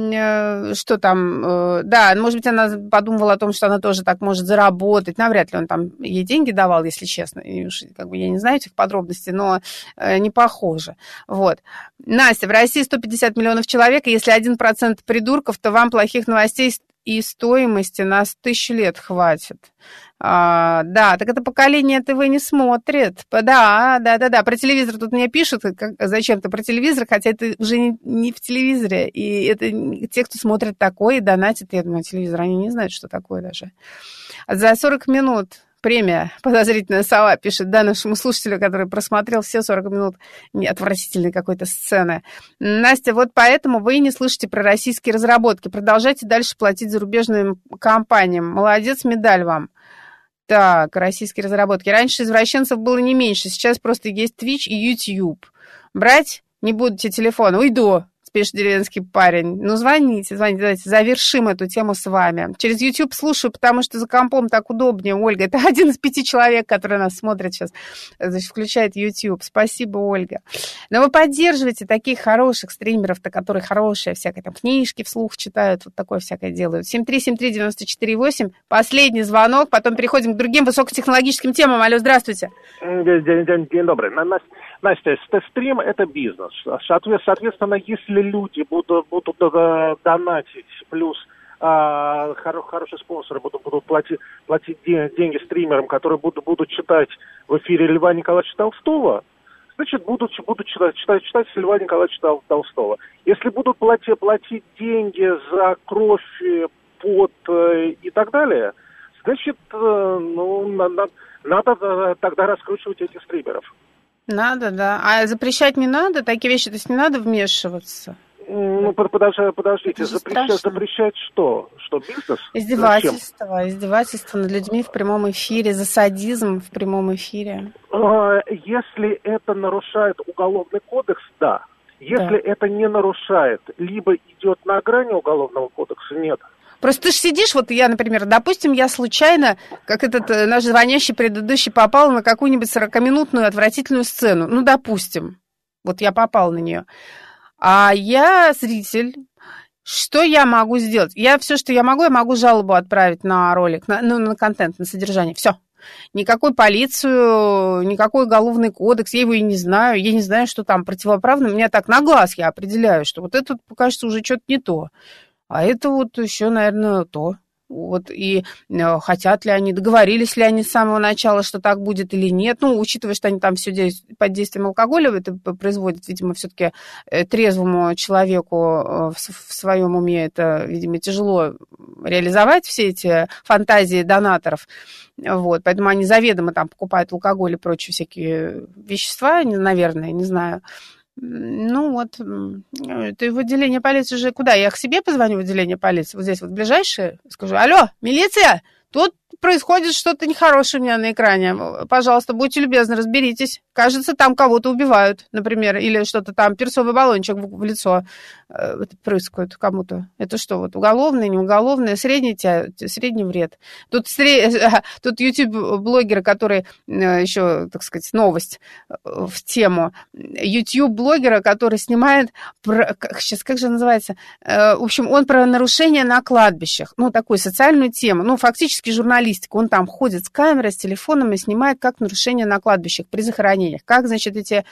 что там... Да, может быть, она подумала о том, что она тоже так может заработать. Навряд ли он там ей деньги давал, если честно. И уж, как бы, я не знаю этих подробностей, но не похоже. Вот. Настя, в России 150 миллионов человек, и если 1% придурков, то вам плохих новостей и стоимости на 1000 лет хватит. Да, так это поколение ТВ не смотрит. Да. Про телевизор тут мне пишут, зачем-то про телевизор, хотя это уже не в телевизоре. И это те, кто смотрит такое и донатит, я думаю, телевизор, они не знают, что такое даже. За 40 минут премия «Подозрительная сова», пишет, да, нашему слушателю, который просмотрел все 40 минут отвратительной какой-то сцены. Настя, вот поэтому вы и не слышите про российские разработки. Продолжайте дальше платить зарубежным компаниям. Молодец, медаль вам. Так, российские разработки. Раньше извращенцев было не меньше, сейчас просто есть Twitch и YouTube. Брать не будете телефон, уйду, пишет деревенский парень. Ну, звоните, давайте завершим эту тему с вами. Через YouTube слушаю, потому что за компом так удобнее, Ольга. Это 1 из 5 человек, которые нас смотрят сейчас, значит, включает YouTube. Спасибо, Ольга. Но вы поддерживаете таких хороших стримеров-то, которые хорошие, всякие там книжки вслух читают, вот такое всякое делают. 7373948, последний звонок, потом переходим к другим высокотехнологическим темам. Алло, здравствуйте. День добрый. Настя, стрим – это бизнес. Соответственно, если люди будут донатить, плюс хорошие спонсоры будут платить деньги стримерам, которые будут читать в эфире Льва Николаевича Толстого, значит, будут читать Льва Николаевича Толстого. Если будут платить деньги за кровь, пот и так далее, значит, надо тогда раскручивать этих стримеров. Надо, да. А запрещать не надо? Такие вещи, то есть не надо вмешиваться? Ну, подождите. Запрещать что? Что, бизнес? Издевательство над людьми в прямом эфире, за садизм в прямом эфире. Если это нарушает уголовный кодекс, да. Если это не нарушает, либо идет на грани уголовного кодекса, нет. Просто ты же сидишь, вот я, например, допустим, я случайно, как этот наш звонящий предыдущий, попал на какую-нибудь 40-минутную отвратительную сцену. Ну, допустим. Вот я попал на нее. А я зритель. Что я могу сделать? Все, что я могу жалобу отправить на ролик, на контент, на содержание. Все. Никакой полицию, никакой уголовный кодекс, я его и не знаю. Я не знаю, что там противоправно. Меня так на глаз я определяю, что вот это, кажется, уже что-то не то. А это вот еще, наверное, то. Вот, и хотят ли они, договорились ли они с самого начала, что так будет или нет. Ну, учитывая, что они там все под действием алкоголя это производят, видимо, все-таки трезвому человеку в своем уме это, видимо, тяжело реализовать, все эти фантазии донаторов. Вот, поэтому они заведомо там покупают алкоголь и прочие всякие вещества, наверное, не знаю. Ну вот, ты в отделение полиции уже куда? Я к себе позвоню в отделение полиции, вот здесь вот ближайшее, скажу: алло, милиция, тут происходит что-то нехорошее у меня на экране. Пожалуйста, будьте любезны, разберитесь. Кажется, там кого-то убивают, например, или что-то там, перцовый баллончик в лицо прыскают кому-то. Это что, вот уголовное, не уголовное, средний вред. Тут YouTube-блогеры, которые еще, так сказать, новость в тему. YouTube-блогера, который снимает, как же называется? В общем, он про нарушения на кладбищах. Ну, такую социальную тему. Ну, фактически журналистику. Он там ходит с камерой, с телефоном и снимает, как нарушения на кладбищах при захоронениях. Как, значит, эти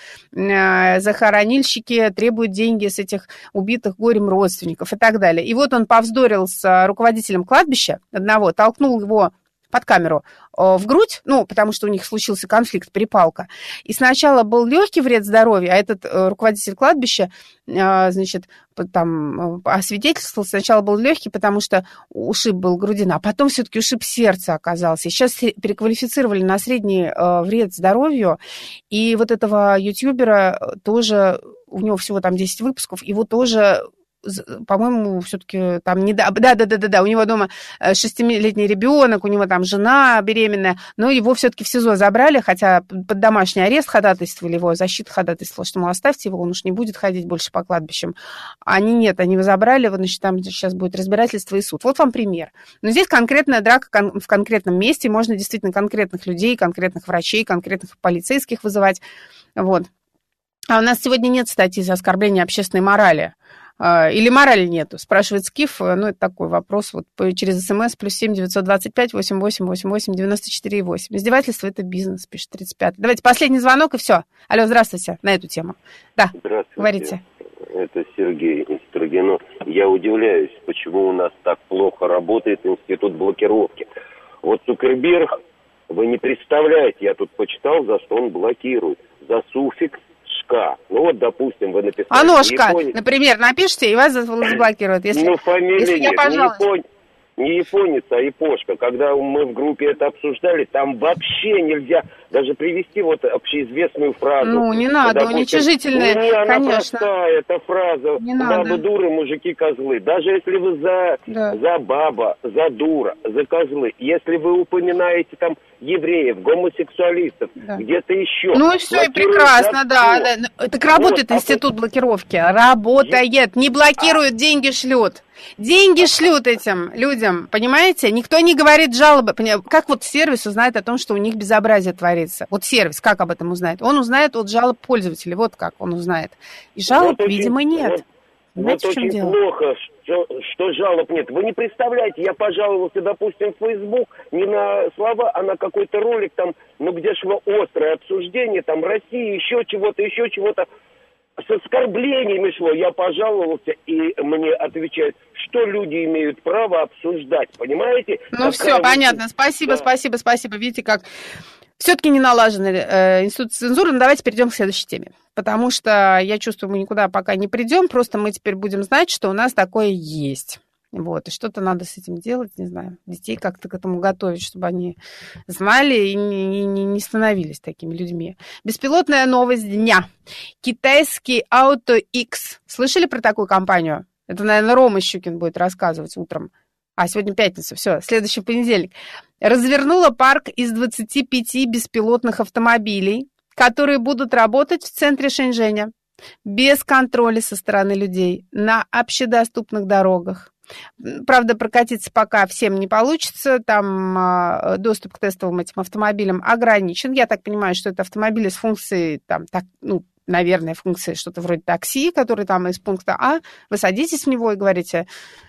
захоронильщики требуют деньги с этих убитых горем родственников и так далее. И вот он повздорил с руководителем кладбища одного, толкнул его под камеру в грудь, ну, потому что у них случился конфликт, перепалка. И сначала был легкий вред здоровью, а этот руководитель кладбища, значит, там освидетельствовал, сначала был легкий, потому что ушиб был грудина, а потом все-таки ушиб сердца оказался. И сейчас переквалифицировали на средний вред здоровью, и вот этого ютубера тоже, у него всего там 10 выпусков, его тоже по-моему, все-таки там не... Да, у него дома 6-летний ребенок, у него там жена беременная, но его все-таки в СИЗО забрали, хотя под домашний арест ходатайствовали, его защита ходатайствовала, что, мол, оставьте его, он уж не будет ходить больше по кладбищам. Они его забрали, вот, значит, там сейчас будет разбирательство и суд. Вот вам пример. Но здесь конкретная драка в конкретном месте, можно действительно конкретных людей, конкретных врачей, конкретных полицейских вызывать. Вот. А у нас сегодня нет статьи за оскорбление общественной морали. Или морали нету, спрашивает Скиф. Ну, это такой вопрос вот через СМС +7 925 88 88 94 8. Издевательство – это бизнес, пишет 35. Давайте последний звонок и все. Алло, здравствуйте, на эту тему. Да, здравствуйте. Говорите. Это Сергей из Строгино. Я удивляюсь, почему у нас так плохо работает институт блокировки. Вот Цукерберг, вы не представляете, я тут почитал, за что он блокирует. За суффикс «шка». Ну вот, допустим, вы написали... Аношка, например, напишите, и вас заблокируют. Если, ну, фамилия если нет, не японец, а япошка. Когда мы в группе это обсуждали, там вообще нельзя даже привести вот общеизвестную фразу. Ну, не надо, допустим, уничижительная, она конечно. Простая, эта фраза. Не бабы надо. дуры, мужики козлы. Даже если вы за баба, за дура, за козлы. Если вы упоминаете там евреев, гомосексуалистов, где-то еще. Ну и все, и прекрасно, да. Так работает институт блокировки. Работает. Не блокируют, деньги шлют. Деньги шлют этим людям, понимаете? Никто не говорит жалобы. Как вот сервис узнает о том, что у них безобразие творится? Вот сервис как об этом узнает? Он узнает от жалоб пользователей. Вот как он узнает. И жалоб, вот видимо, нет. Знаете, вот в чем очень дело? Плохо, что жалоб нет. Вы не представляете, я пожаловался, допустим, в Facebook не на слова, а на какой-то ролик там, ну где шло острое обсуждение, там России, еще чего-то. С оскорблениями шло, я пожаловался, и мне отвечают, что люди имеют право обсуждать, понимаете? Ну все, понятно, спасибо. Видите, как все-таки не налаженный институт цензуры. Но давайте перейдем к следующей теме, потому что я чувствую, мы никуда пока не придем, просто мы теперь будем знать, что у нас такое есть. Вот, и что-то надо с этим делать, не знаю, детей как-то к этому готовить, чтобы они знали и не становились такими людьми. Беспилотная новость дня. Китайский Auto X. Слышали про такую компанию? Это, наверное, Рома Щукин будет рассказывать утром. Сегодня пятница, все, следующий понедельник. Развернула парк из 25 беспилотных автомобилей, которые будут работать в центре Шэньчжэня без контроля со стороны людей на общедоступных дорогах. Правда, прокатиться пока всем не получится, там доступ к тестовым этим автомобилям ограничен. Я так понимаю, что это автомобили с функцией, наверное, функции что-то вроде такси, который там из пункта А, вы садитесь в него и говорите,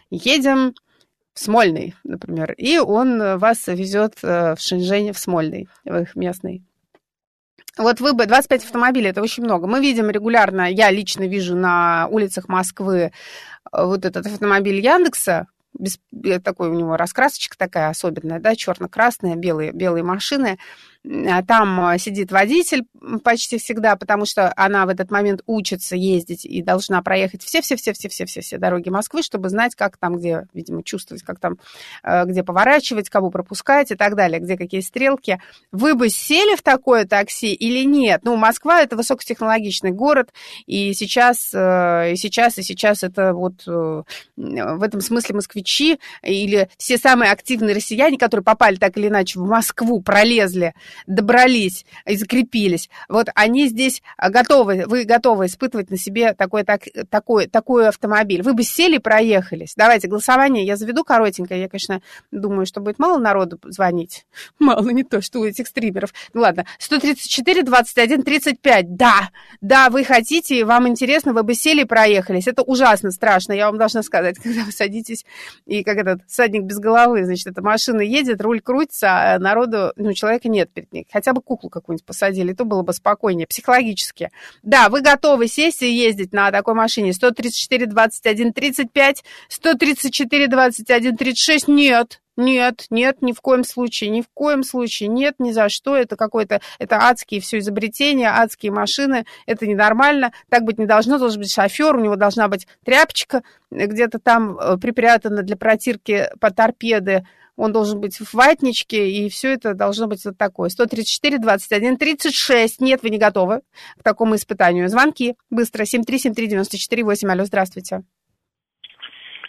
едем в Смольный, например, и он вас везет в Шэньчжэнь, в Смольный, в их местный. Вот 25 автомобилей, это очень много. Мы видим регулярно, я лично вижу на улицах Москвы вот этот автомобиль Яндекса, такой у него раскрасочка такая особенная, да, черно-красная, белые машины. Там сидит водитель почти всегда, потому что она в этот момент учится ездить и должна проехать все дороги Москвы, чтобы знать, как там, где, видимо, чувствовать, как там, где поворачивать, кого пропускать и так далее, где какие стрелки. Вы бы сели в такое такси или нет? Ну, Москва – это высокотехнологичный город, и сейчас это вот в этом смысле москвичи или все самые активные россияне, которые попали так или иначе в Москву, пролезли, добрались и закрепились. Вот они здесь готовы, вы готовы испытывать на себе такой автомобиль. Вы бы сели и проехались. Давайте голосование я заведу коротенькое. Я, конечно, думаю, что будет мало народу звонить. Мало не то, что у этих стримеров. Ну ладно, 134, 21, 35. Да, вы хотите, вам интересно, вы бы сели и проехались. Это ужасно страшно, я вам должна сказать, когда вы садитесь, и как этот всадник без головы, значит, эта машина едет, руль крутится, а народу, человека нет перед ней. Хотя бы куклу какую-нибудь посадили, то было бы спокойнее, психологически. Да, вы готовы сесть и ездить на такой машине? 134, 21, 35, 134, 21, 36, нет, ни в коем случае, нет, ни за что, это адские все изобретения, адские машины, это ненормально, так быть не должно, должен быть шофер, у него должна быть тряпочка где-то там припрятана для протирки по торпеды, он должен быть в ватничке, и все это должно быть вот такое. 134, 21, 36. Нет, вы не готовы к такому испытанию. Звонки быстро. 7373948. Алло, здравствуйте.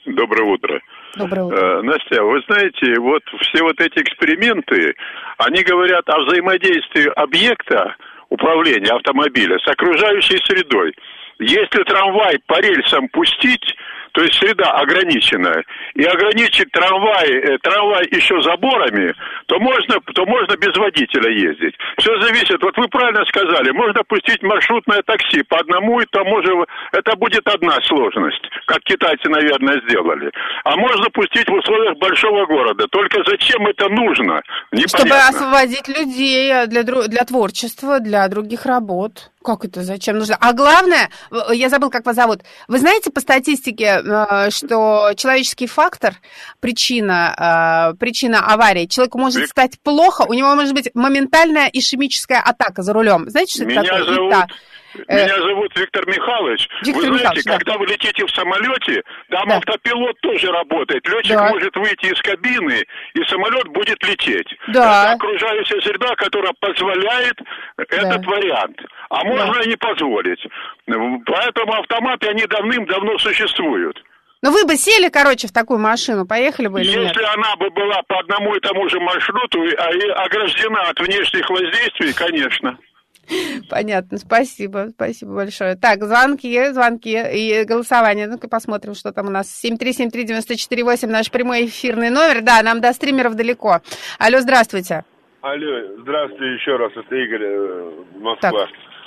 Доброе утро. Доброе утро. Настя, вы знаете, вот все вот эти эксперименты, они говорят о взаимодействии объекта управления автомобиля с окружающей средой. Если трамвай по рельсам пустить, то есть среда ограниченная, и ограничить трамвай еще заборами, то можно без водителя ездить. Все зависит, вот вы правильно сказали, можно пустить маршрутное такси по одному и тому же, это будет одна сложность, как китайцы, наверное, сделали. А можно пустить в условиях большого города. Только зачем это нужно? Непонятно. Чтобы освободить людей для творчества, для других работ. Как это? Зачем нужно? А главное, я забыл, как вас зовут. Вы знаете по статистике, что человеческий фактор, причина аварии, человеку может стать плохо, у него может быть моментальная ишемическая атака за рулем. Знаете, что это такое? Меня зовут Виктор Михайлович. Вы знаете, когда вы летите в самолете, там автопилот тоже работает. Летчик может выйти из кабины, и самолет будет лететь. Это окружающая среда, которая позволяет этот вариант. А можно и не позволить. Поэтому автоматы, они давным-давно существуют. Ну, вы бы сели, в такую машину, поехали бы или нет? Если она бы была по одному и тому же маршруту и ограждена от внешних воздействий, конечно. Понятно, спасибо большое. Так, звонки и голосование. Ну-ка посмотрим, что там у нас. 7373948, наш прямой эфирный номер. Да, нам до стримеров далеко. Алло, здравствуйте. Алло, здравствуйте еще раз, это Игорь, Москва.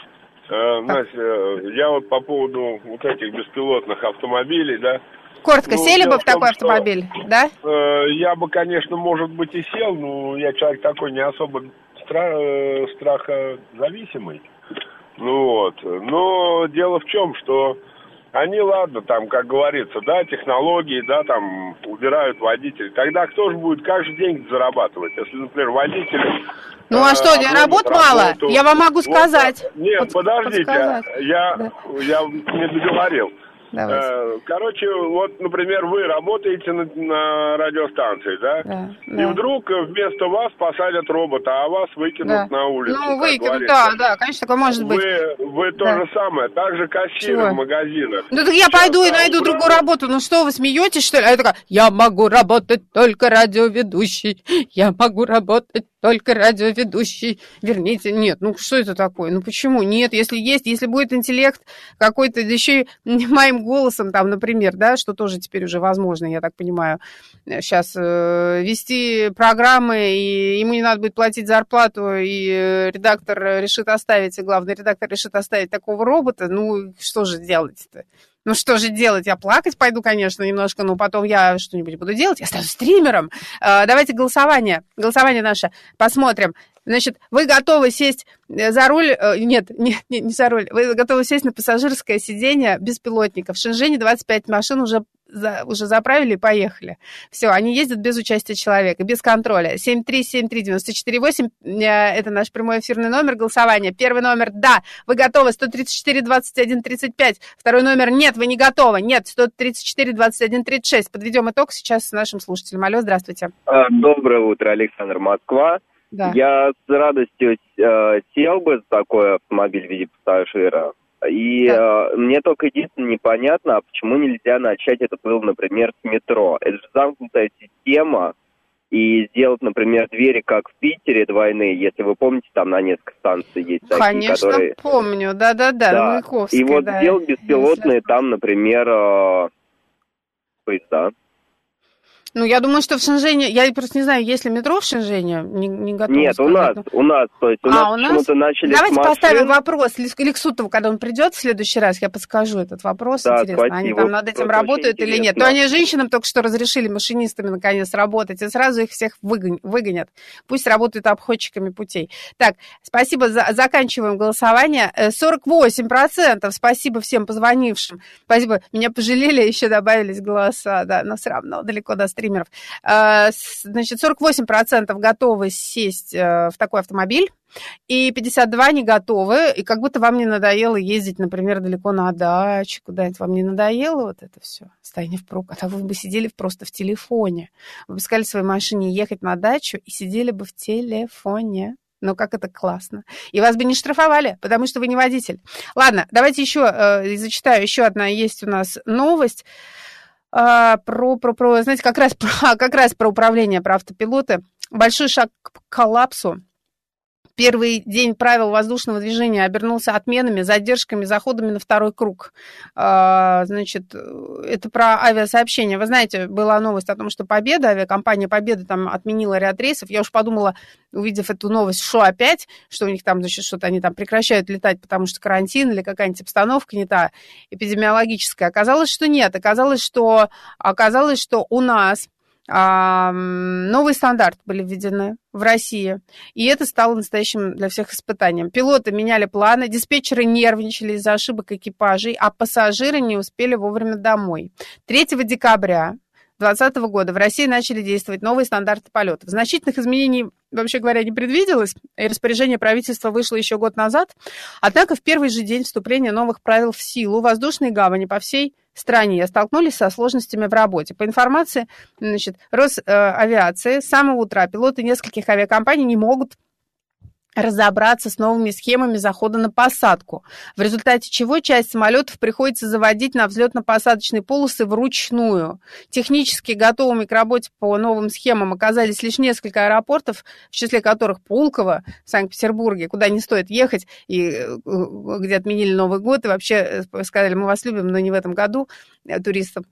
Настя, я вот по поводу вот этих беспилотных автомобилей, да. Коротко, сели бы в такой автомобиль, да? Я бы, конечно, может быть, и сел, но я человек такой не особо страхозависимый. Но дело в чем, что они, ладно, там, как говорится, да, технологии, да, там, убирают водителей. Тогда кто же будет, как же деньги зарабатывать? Если, например, водитель... Ну, а что, работ мало? Я вам могу сказать. Нет, подождите, я не договорил. Короче, вот, например, вы работаете на радиостанции, да? И вдруг вместо вас посадят робота, а вас выкинут на улицу. Ну, выкинут, да, конечно, такое может быть. Вы то же самое, также кассиры в магазинах. Ну, так я пойду и найду другую работу. Ну, что, вы смеетесь, что ли? А я такая, я могу работать только радиоведущий, я могу работать только радиоведущий. Верните, нет, ну, что это такое? Ну, почему? Нет, если будет интеллект какой-то, да еще и моим голосом, там, например, да, что тоже теперь уже возможно, я так понимаю, сейчас вести программы, и ему не надо будет платить зарплату, и главный редактор решит оставить такого робота, ну, что же делать-то? Ну, что же делать? Я плакать пойду, конечно, немножко, но потом я что-нибудь буду делать. Я стану стримером. Давайте голосование наше посмотрим. Значит, вы готовы сесть за руль... Нет, не за руль. Вы готовы сесть на пассажирское сиденье беспилотника. В Шэньчжэне 25 машин уже заправили и поехали. Все, они ездят без участия человека, без контроля. 7373948, это наш прямой эфирный номер голосования. Первый номер, да, вы готовы, 134-21-35. Второй номер, нет, вы не готовы, нет, 134-21-36. Подведем итог сейчас с нашим слушателем. Алло, здравствуйте. Доброе утро, Александр, Москва. Да. Я с радостью сел бы за такой автомобиль в виде пассажира. И мне только единственное непонятно, а почему нельзя начать это было, например, с метро. Это же замкнутая система, и сделать, например, двери, как в Питере, двойные, если вы помните, там на несколько станций есть такие, конечно, которые... помню, да-да-да, Маяковская, и вот сделать беспилотные там, например, поезда. Ну, я думаю, что в Шэньчжэне, я просто не знаю, есть ли метро в Шэньчжэне, не готова Нет, сказать. у нас почему-то начали Давайте с машин. поставим вопрос Лексутову, когда он придет в следующий раз, я подскажу этот вопрос, да, интересно, спасибо. Они там над этим работают или нет. То они женщинам только что разрешили машинистами наконец работать, и сразу их всех выгонят. Пусть работают обходчиками путей. Так, спасибо, заканчиваем голосование. 48%, спасибо всем позвонившим. Спасибо, меня пожалели, еще добавились голоса, да, но все равно далеко до стримеров. Значит, 48% готовы сесть в такой автомобиль, и 52% не готовы, и как будто вам не надоело ездить, например, далеко на дачу, куда-нибудь вам не надоело вот это все, стояние впрок, а вы бы сидели просто в телефоне, вы бы сказали своей машине ехать на дачу и сидели бы в телефоне. Ну, как это классно. И вас бы не штрафовали, потому что вы не водитель. Ладно, давайте еще зачитаю. Еще одна есть у нас новость. знаете, как раз про управление, про автопилоты. Большой шаг к коллапсу. Первый день правил воздушного движения обернулся отменами, задержками, заходами на второй круг. Значит, это про авиасообщение. Вы знаете, была новость о том, что авиакомпания «Победа» там отменила ряд рейсов. Я уж подумала, увидев эту новость, что опять, что у них там, значит, что-то они там прекращают летать, потому что карантин или какая-нибудь обстановка не та, эпидемиологическая. Оказалось, что нет. Оказалось, что у нас новые стандарты были введены в России, и это стало настоящим для всех испытанием. Пилоты меняли планы, диспетчеры нервничали из-за ошибок экипажей, а пассажиры не успели вовремя домой. 3 декабря 2020 года в России начали действовать новые стандарты полетов. Значительных изменений, вообще говоря, не предвиделось, и распоряжение правительства вышло еще год назад. Однако в первый же день вступления новых правил в силу воздушные гавани по всей стране столкнулись со сложностями в работе. По информации, значит, Росавиации, с самого утра пилоты нескольких авиакомпаний не могут разобраться с новыми схемами захода на посадку, в результате чего часть самолетов приходится заводить на взлетно-посадочные полосы вручную. Технически готовыми к работе по новым схемам оказались лишь несколько аэропортов, в числе которых Пулково в Санкт-Петербурге, куда не стоит ехать, и где отменили Новый год, и вообще сказали, мы вас любим, но не в этом году, туристам.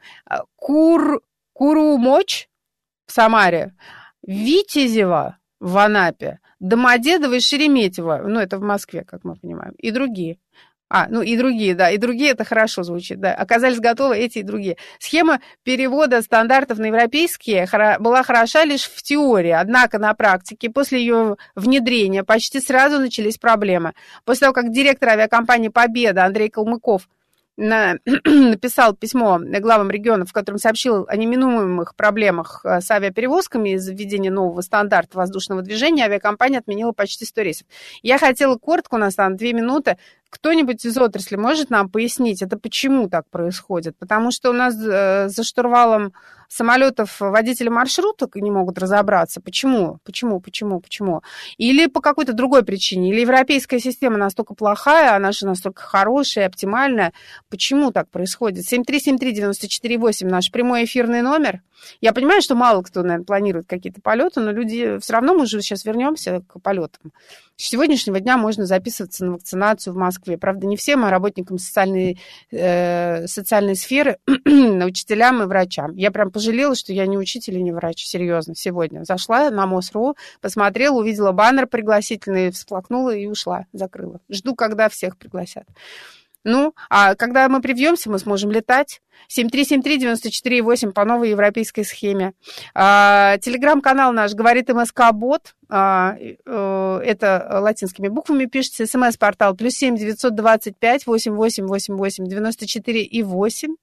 Курумоч в Самаре, Витязево в Анапе, Домодедово и Шереметьево, это в Москве, как мы понимаем, и другие. И другие, да, и другие, это хорошо звучит, да, оказались готовы эти и другие. Схема перевода стандартов на европейские была хороша лишь в теории, однако на практике после ее внедрения почти сразу начались проблемы. После того, как директор авиакомпании «Победа» Андрей Калмыков написал письмо главам регионов, в котором сообщил о неминуемых проблемах с авиаперевозками из-за введения нового стандарта воздушного движения, авиакомпания отменила почти 100 рейсов. Я хотела коротко, у нас там 2 минуты, кто-нибудь из отрасли может нам пояснить, это почему так происходит? Потому что у нас за штурвалом самолетов водители маршруток не могут разобраться. Почему? Или по какой-то другой причине? Или европейская система настолько плохая, а наша настолько хорошая, оптимальная? Почему так происходит? 7373948 наш прямой эфирный номер. Я понимаю, что мало кто, наверное, планирует какие-то полеты, но люди все равно, мы же сейчас вернемся к полетам. С сегодняшнего дня можно записываться на вакцинацию в Москве. Правда, не всем, а работникам социальной сферы, учителям и врачам. Я прям пожалела, что я не учитель и не врач, серьезно, сегодня. Зашла на МОСРУ, посмотрела, увидела баннер пригласительный, всплакнула и ушла, закрыла. Жду, когда всех пригласят. А когда мы привьемся, мы сможем летать. 7373948 по новой европейской схеме. Телеграм-канал наш «Говорит МСК-бот». Это латинскими буквами пишется. СМС-портал +7 925 8888 94 и 8.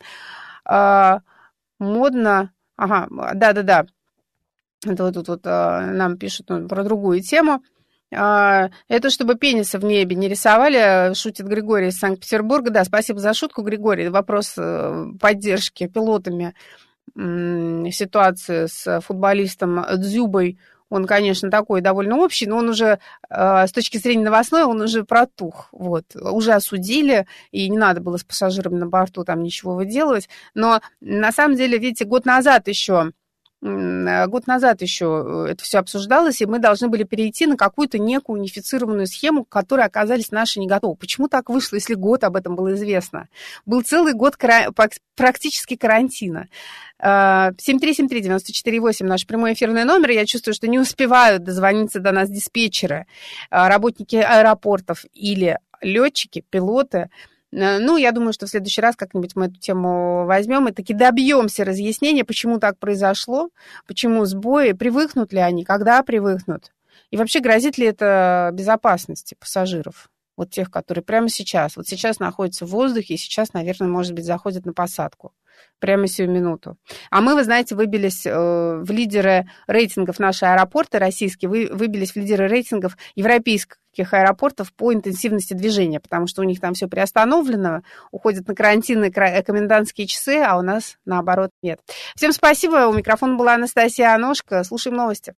Модно. Да. Это тут нам пишут про другую тему. Это чтобы пениса в небе не рисовали, шутит Григорий из Санкт-Петербурга. Да, спасибо за шутку, Григорий. Вопрос поддержки пилотами ситуации с футболистом Дзюбой, он, конечно, такой довольно общий, но он уже, с точки зрения новостной, он уже протух. Уже осудили, и не надо было с пассажирами на борту там ничего выделывать. Но на самом деле, видите, год назад еще это все обсуждалось, и мы должны были перейти на какую-то некую унифицированную схему, к которой оказались наши не готовы. Почему так вышло, если год об этом было известно? Был целый год практически карантина. 7373948 наш прямой эфирный номер. Я чувствую, что не успевают дозвониться до нас диспетчеры, работники аэропортов или летчики, пилоты. Я думаю, что в следующий раз как-нибудь мы эту тему возьмем и таки добьемся разъяснения, почему так произошло, почему сбои, привыкнут ли они, когда привыкнут, и вообще грозит ли это безопасности пассажиров, тех, которые прямо сейчас, сейчас находятся в воздухе и сейчас, наверное, может быть, заходят на посадку. Прямо сию минуту. А мы, вы знаете, выбились в лидеры рейтингов, наши аэропорты российские, выбились в лидеры рейтингов европейских аэропортов по интенсивности движения, потому что у них там все приостановлено, уходят на карантинные комендантские часы, а у нас, наоборот, нет. Всем спасибо. У микрофона была Анастасия Аношко. Слушаем новости.